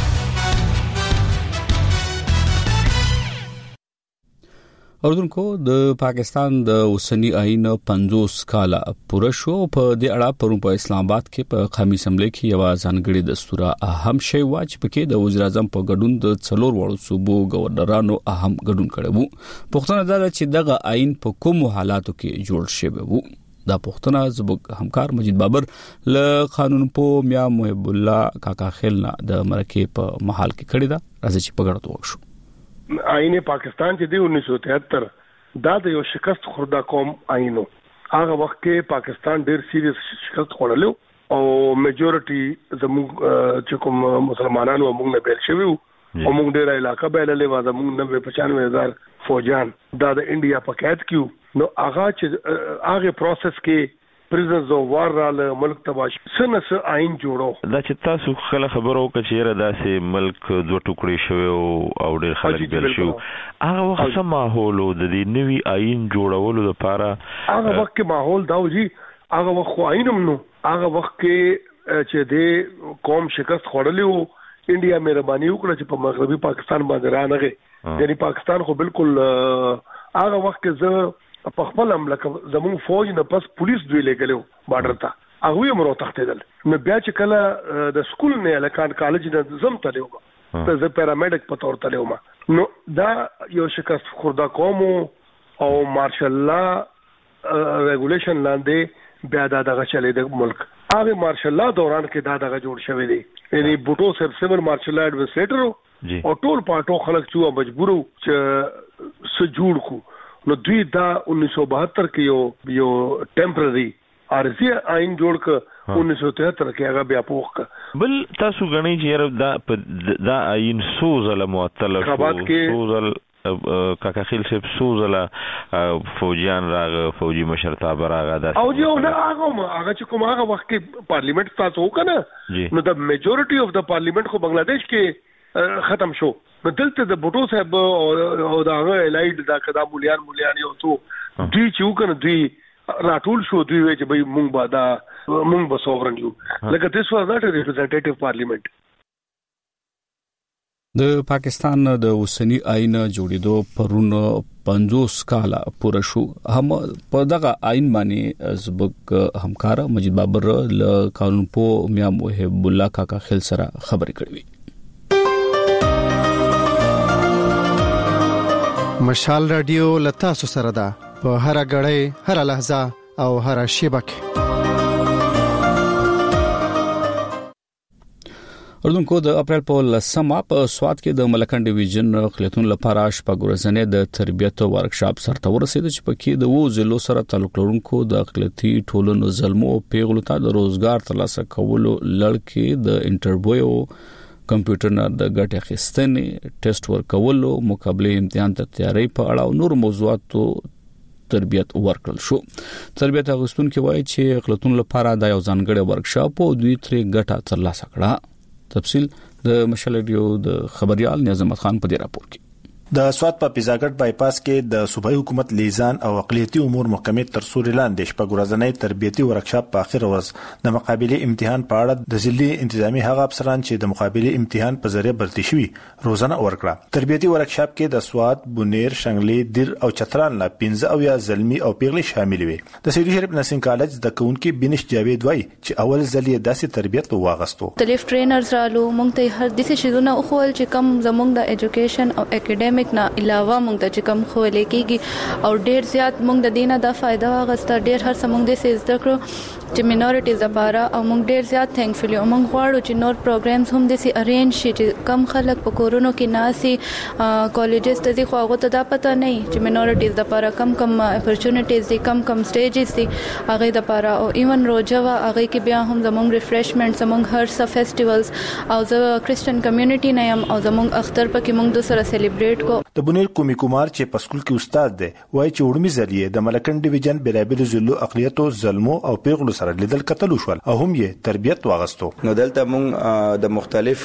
اوردونکو د پاکستان د اوسنی آئین 50 کاله پوره شو په دې اړه پرون په اسلام آباد کې په قومي اسمبلی کې یو ځانګړي دستور اهم شی واچ پکې د وزیر اعظم په ګډون د څلور وړو صوبو گورنرانو اهم ګډون کړو پښتنه دا چې دغه آئین په کوم حالاتو کې جوړ شوی وو دا پښتنه زموږ همکار مجید بابر له قانون په میا محب الله کاکا خیلنا د مرکه په محل کې کړی دا راځي چې په ګډه وښو آئین پاکستان چې دی 1973 دا د یو شکست خورده قوم آئینو هغه وخت کې پاکستان ډیر سیریس شکست خوړلو او میجورټي زموږ چې کوم مسلمانانو موږ نه بیل شوی او موږ ډیر علاقہ بیللې و زموږ 95,000 فوجان دا د انډیا په قید کیو نو هغه چې هغه پروسس کې پریزنز او وار را له ملک تباش سنس آئین جوړو دا چې تاسو خلک خبرو کچېره داسې ملک دوه ټوکړي شوی او ډېر خلک بیل شو هغه وخت سم ماحول د دې نوي آئین جوړولو لپاره هغه وخت کې ماحول دا و جی هغه وخت آئینم نو هغه وخت کې چې د قوم شکست خوړلی وو انډیا مهرباني وکړه چې په مغربي پاکستان باندې رانغه یعنی پاکستان خو بالکل هغه وخت کې زه په خپل املک زمون فوج نه پس پولیس دوی لګلو بارډر ته هغه یې مرو تختیدل نو بیا چې کله د سکول نه لکان کالج نه زم تلو ته ز پیرامیډک په تور تلو نو دا یو شکست خورده قوم او مارشل لا ریګولیشن لاندې بیا دغه چلے د ملک هغه مارشل لا دوران کې دغه جوړ شوی دی یعنی بوټو سر سیمر مارشل لا ایڈمنسټریټر او ټول پارټو خلک چې مجبورو چې سجوړ کو نو دوی دا 1972 کې یو ټیمپرری ارزي آئین جوړ ک 1973 کې هغه بیا پوښ بل تاسو غنی چې دا آئین سوزل معطل شو سوزل کاکا خیل صاحب سوزل فوجیان راغ فوجي مشرتابه راغ دا او جو نه هغه چې کوم هغه وخت کې پارلیمنت تاسو وکنه نو د میجورټي اف د پارلیمنت خو بنگلاديش کې ختم شو نو دلته د بوټو صاحب او دا الایډ دا کدا مولیان یو تو دوی چې وکنه دوی راټول شو دوی وی چې به مونږ به سوورن یو لکه this was not a representative parliament د پاکستان د اوسنی آئین جوړېدو پرون 50 کاله پوره شو هم په دغه آئین باندې زبق همکار مجید بابر له قانون په میا محب الله کاکا خیل سره خبرې کړې مشال رادیو لتا سره ده په هر غړې هر لحظه او هر شیبه کې اردوونکو د اپریل په لسمه په سواد کې د ملکن ډیویژن خلیتون لپاره شپږ ورځې د تربیت ورکشاپ سره ورسېد چې پکې د وو ضلعو سره تعلق لرونکو د اقلیتي ټولنو زلمو او پیغلو ته د روزګار ترلاسه کولو لړ د انټرویو کمپیوټر نه د ګټې اخیستنې ټیسټ ورکولو مقابله امتحان ته تیاری په اړه او نور موضوعاتو تربیت ورکړل شو تربیت اغوستونکو وایي چې اقلیتونو لپاره د یو ځانګړي ورکشاپ او دوی ترې ګټه ترلاسه کړه تفصیل د مشال ریډیو د خبريال نظم خان په دې راپور کې د سوات په پیزاګټ بایپاس کې د صوبایي حکومت لیزان او اقلیتي امور محکمې تر سوري لاندې شپږ ورځنی تربیتي ورکشاپ په اخر ورځ د مقابله امتحان په اړه د ضلعي انتظامی هغه افسران چې د مقابله امتحان په ذریعہ برتي شوي روزنه ورکړه. تربیتي ورکشاپ کې د سوات، بونیر، شنګلي، دیر او چترال لا 15 او یا زلمی او پیغلي شامل وي. د سیدی شریف نرسنګ کالج د کونکي بنش جاوید وای چې اول ځل یې داسې تربیت واغستو. مختلف ټرینرز رالو مونږ ته هر داسې شیزونه خو چې کم زمونږ د ایجوکیشن او اکیډمیک نه علاوه مونږ ته چې کم خو لیکيږي او ډیر زیات مونږ د دینه د فائدہ واغسته. ډیر هر څه مونږ د زده کړو چې مینورټیز لپاره او مونږ ډیر زیات تھینکفل یو. مونږ غواړو چې نور پروګرامز هم د سي ارینج شي چې کم خلک په کورونو کې ناسي کالجز ته ځي خو هغه ته دا پته نه چې مینورټیز لپاره کم اپورچونټیز دي کم سټیجز دي هغه لپاره او ایون روجوا هغه کې بیا هم زمونږ ریفریشمنټ زمونږ هر څه فیسټیوالز او زه کرسچن کمیونټي نه يم او زمونږ اختر پکې مونږ سره سلیبریټ کو. د بونیر کومي کومار چې په سکول کې استاد دی وایي چې وړمي ذریعہ د ملکن ډیویژن بیلابل ضلعو اقلیتو ظلمو او پیغلو سره لیدل کتل وشول او هم یې تربیت واغستو. نو دلته مونږ د مختلف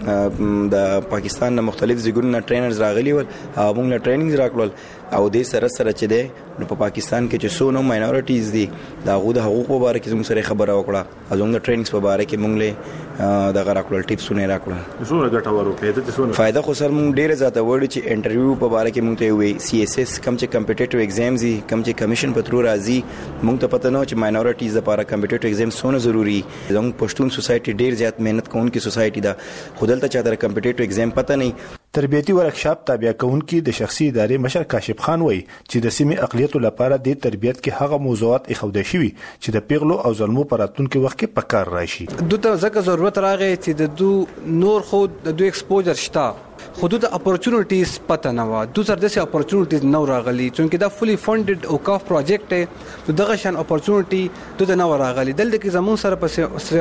د پاکستان د مختلف ځایونو ټرینرز راغلي ول او مونږ له ټریننګز راکول او د سره چې دی نو په پاکستان کې چې سونو ماینورټیز دي دا غو د حقوق په اړه کې زموږ سره خبره وکړه او زموږ ټریننګز په اړه کې مونږ له دا راکول ټیپسونه راکول. زونه ګټورو په دې څه فائدہ خو سر مونږ ډیره زیاته وړي چې انټرویو په اړه کې مونږ ته وی سی اس اس کم چې کمپټیټیو ایگزامز دي کم چې کمیشن په تر راځي مونږ ته پته نه چې ماینورټیز لپاره کمپټیټیو ایگزام سونه ضروری. زموږ پښتون سوسایټي ډیر زیات مهنت کوونکی سوسایټي ده خو دلته چاته کمپټیټیو ایگزام پته نه. تربیتي ورکشاپ تابع کونکي د شخصي ادارې مشر کاشف خان وایي چې د سیمې اقلیتو لپاره د تربیت کې هغه موضوعات اخوده شوي چې د پیغلو او ظلمو پر راتلونکي وخت کې پکار راشي. دوی ځکه ضرورت راغی چې د دو نور خو د دوی ایکسپوجر شته حدود اپورچونټیز پته نه و دوی سره د اپورچونټیز نو راغلي چې دا فولي فندډ او کاف پروجیکټ دی دغه شان اپورچونټی دوی نه راغلي. دلته کې زمون سره په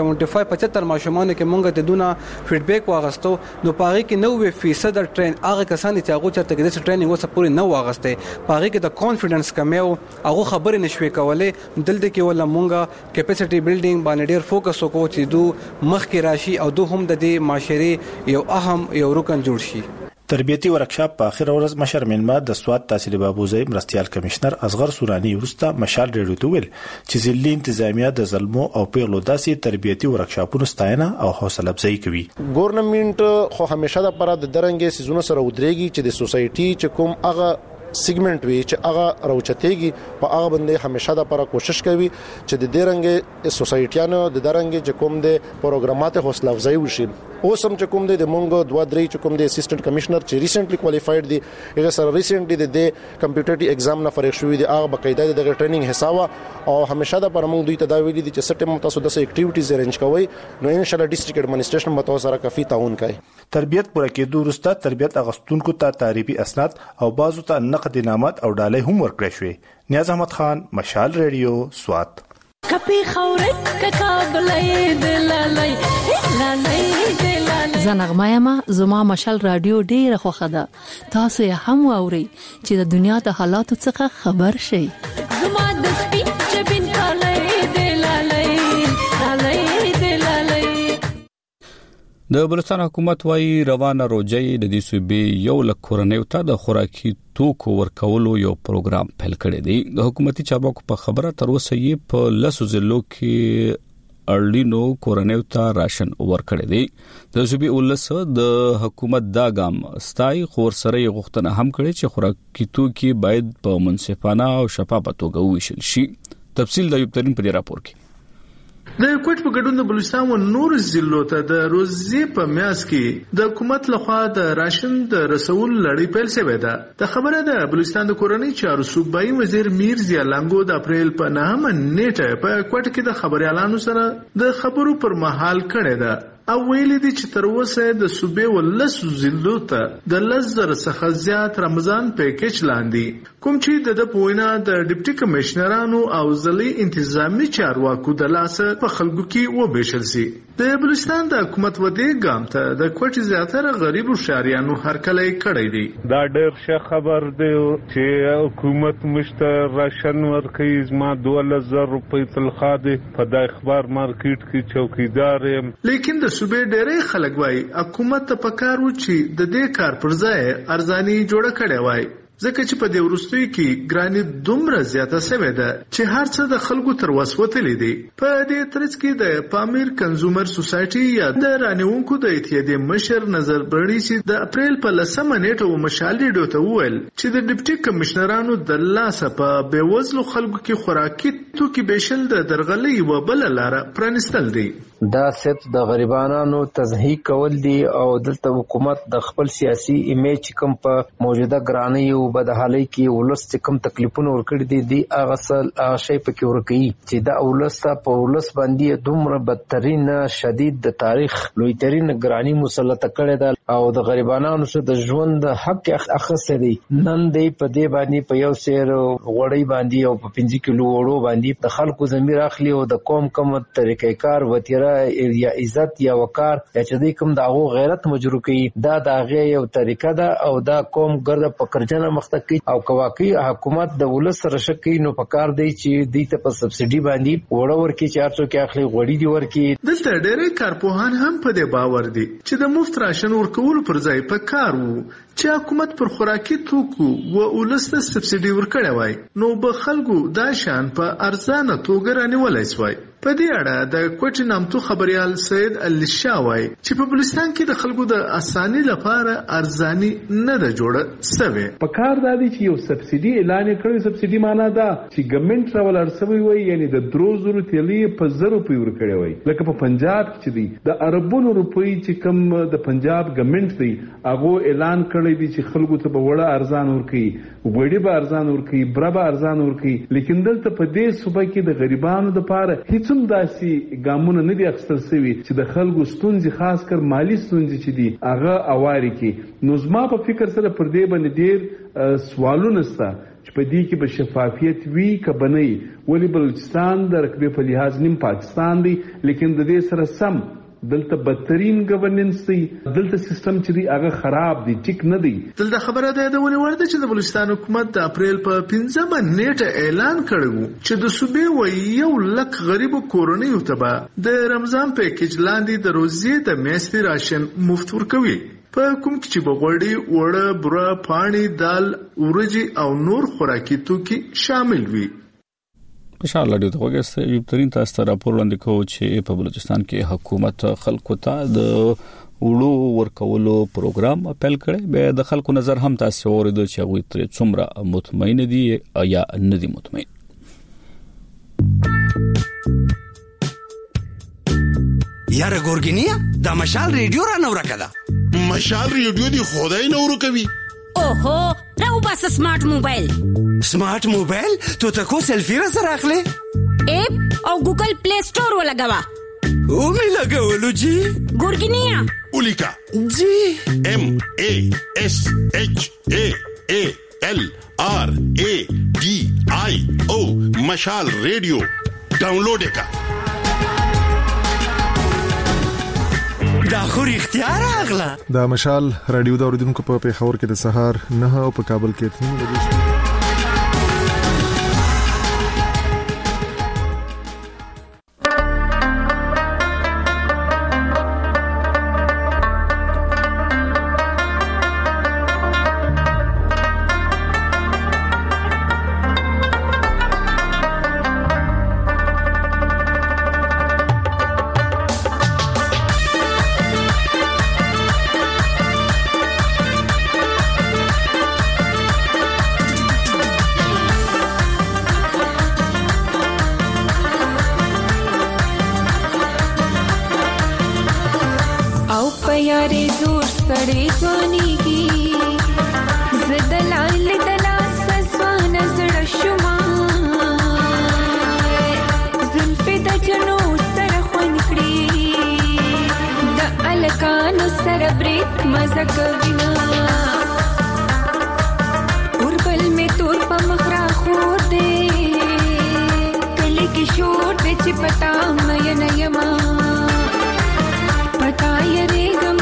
75 ماشومان کې مونږ ته دونه فیډبیک واغستو نو پاره کې 90% ټرین هغه کسان چې هغه چرته کې د ټریننګ وسه پوری نه واغسته پاره کې د کانفیډنس کمیو هغه خبرې نشوي کولې. دلته کې ولا مونږه کیپاسټي بیلډینګ باندې ډیر فوکس وکړو چې دو مخ کې راشي او دو هم د دې معاشري یو اهم یو رکن جوړ شي. تربیتي ورکشاپ په اخر ورځ مشر ملما د سوات تحصیل بابوزی مرستيال کمشنر اصغر سورانی ورسته مشال ریډیو ته ویل چې ځلې انتظامیه د ظلمو او پیغلو داسې تربیتي ورکشاپونو ستاینه او حوصله افزایی کوي. ګورنمنت خو همیشه د پر د درنګ سيزونه سره ودرېږي چې د سوسايټي چې کوم هغه سیګمنټ وی چې هغه راوچتېږي په هغه باندې همیشه د پر کوشش کوي چې د درنګ سوسايټیانو د درنګ چې کوم د پروګرامات حوصله افزایی وشي. اوس هم چې کوم د مونږ دوه درې چې کوم د اسسټنټ کمشنر چې ریسنټلی کوالیفاید دي هغه سره ریسنټلی د کمپیوټرټي ایگزام نه فارغ شوی دي هغه بقاعده د ټریننګ حسابه او همیشه د پر مونږ دوی تداوی دي چې سټم تاسو د اکټیویټیز ارینج کوي نو ان شاء الله ډیسټریکټ اډمنسټریشن متو سره کافي تعاون کوي. تربیت پوره کېدو وروسته تربیت اغستونکو ته تعریفي اسناد او بازو ته نقد انعامات او ډالۍ هم ورکړل شوې. نیاز احمد خان مشال ریډیو سوات. کپی خورت ککابلې دلالای زنغمایما زما مشال رادیو ډیره خوخه ده تاسو یې هم واوري چې د دنیا د حالاتو څخه خبر شئ. زما د سپین جبین کالای دلالای د بلوچستان حکومت وايي روانه روجي د دې صوبې یو لک کورنیو ته د خوراکي توکو ورکولو یو پروګرام پیل کړی دی. د حکومتي چارواکو په خبره تر اوسه یې په لسو ضلعو کې اړینو کورنیو ته راشن ورکړی دی. د صوبې ولس د حکومت دا ګام ستای خور سره غوښتنه هم کړې چې خوراکي توکي باید په منصفانه او شفاف توګه وویشل شي. تفصیل د یو ترين په راپور کې د کوټ په ګډون د بلوچستان و نور ضلعو ته د روزي په میاس کې د حکومت لخوا د راشن د رسول لړۍ پیل شوې ده. د خبره ده بلوچستان د کورنۍ چارو صوبایي وزیر میر ضیا لنګو د اپریل په 9 نیټه په کوټ کې د خبريالانو سره د خبرو پر مهال کړه ده او ویل دي چې تر اوسه د صوبې ولسو ضلعو ته د لزر څخه زیات رمضان پیکج لاندې کوم چې د پوینا د ډیپټي کمشنرانو او ضلعي انتظامی چارواکو د لاسه په خلکو کې وبېشل سي. د بلوچستان د حکومت ودی ګام ته د کوټ زیاتره غریب شهريانو هرکلې کړی دي. دا ډېر ښه خبر دی چې حکومت مشته راشن ورکوي. زما 2000 روپۍ تنخواه ده په د اخبار مارکیټ کې چوکیدار یم. لیکن د صوبې ډېرې خلک وایي حکومت ته پکار و چې د دې کار پر ځای ارزاني جوړه کړې وای ځکه چې په دې وروستیو کې ګراني دومره زیاته شوې ده چې هر څه د خلکو تر وس وتلې دي. په دې ترڅ کې د پامیر کنزومر سوسایټي یا د رانیونکو د اتحادیې مشر نظر بړی چې د اپریل په 10 نیټه مشال ریډیو ته وویل چې د ډیپټي کمشنرانو د لاسه په بیوزلو خلکو کې خوراکي توکي بشل د درغلي و بل لاره پرانستل دي. دا صرف د غریبانو تزهیق کول دي او دلته حکومت د خپل سیاسي ایمیج کوم په موجوده ګرانی او بدحالي کې ولست کوم تکلیفونه ورکړي دي هغه شی پکې ورکړي چې دا ولست په ولست باندې دومره بدترین شدید د تاریخ لوی ترين ګرانی مسلط کړي ده او د غریبانو سره د ژوند حق اخیسته دي. نن دی په دې باندې په یو سیر غوړی باندې او په 5 کیلو وړو باندې د خلکو زمير اخلي او د قوم کوم طریقې کار وتیره یا عزت یا وقار یا چې دوی کوم دغه غیرت مجرو کوي دا دغه یو طریقه ده او دا قوم ګرد پکرجنه مخته کوي او کواکي حکومت د ولس سره شکی نو پکار دی چې دوی ته په سبسيډي باندې وړه ورکی 400 کې اخلي غوړي دی ورکی. دلته ډېرې کارپوهان هم په دې باور دي چې د مفت راشن ورکول پر ځای پکار وو چې حکومت پر خوراکي توکو و ولس ته سبسيډي ورکړي وای نو به خلکو دا شان په ارزانه توګه رانیولای شوی. په دې اړه د کوټ نامتو خبريال سید علي شاوي چې په بلوچستان کې د خلکو د اساني لپاره ارزاني نه ده جوړه سوي. په کار د دې چې یو سبسيډي اعلان کړی سبسيډي معنا ده چې ګورنمنت راول ارسوي وي یعنی د 300 تیلی په 0 روپۍ ورکړي وي لکه په پنجاب کې دي د اربونو روپۍ چې کم د پنجاب ګورنمنت دی هغه اعلان کړی دی چې خلکو ته په وړه ارزان ورکړي وړي به ارزان ورکړي برابر ارزان ورکړي لیکن دلته په دې صوبه کې د غریبانو لپاره هیڅ هم داسي ګامونه نه دي اخیستل شوي چې د خلکو ستونزې خاص کر مالی ستونزې چې دي هغه اواري کې. نو زما په فکر سره پر دې باندې ډېر سوالونه سته چې په دې کې به شفافیت وي که بنئ ولی بلوچستان د رقبې په لحاظ نیم پاکستان دی لیکن د دې سره سم دلته بدترین گورننس دی دلته سیستم چې دی هغه خراب دی ټیک نه دی. دلته خبره ده د ونی ورته چې د بلوچستان حکومت د اپریل په 15 نیټه اعلان کړو چې د صوبې و 1 لک غریب کورنیو ته د رمضان پیکیج لاندې د روزي د میاشتې راشن مفت ورکوي په کوم کې چې بغوړی وړه بوره پانی دال ورجی او نور خوراکي توکي شامل وي. خوشحال لري ته وګورئ یو ترين تاسو راپور وړاندې کوو چې په بلوچستان کې حکومت خلکو ته د وړو ورکولو پروګرام اپیل کړي به د خلکو نظر هم تاسو ورته چې هغه تر څومره مطمئن دي یا نه دي مطمئن. یاره ګورګینیا د مشال ریډیو را نو راکړه مشال ریډیو دی خدای نو ورکوي. اوهو راو بس سمارټ موبایل تو تکو سیلفی را سره اخلي اپ او ګوګل پلی سٹور ولګوا او می لګولو جی ګورګینیا اولیکا جی MASHALRADIO مشال ریډیو ډاونلوډ کا دا خو اختیار اغلا دا مشال رادیو دا اوریدونکو په پیښور کې د سهار 9 او په کابل کې 3 بجې पता मैं नयमा पता ये रे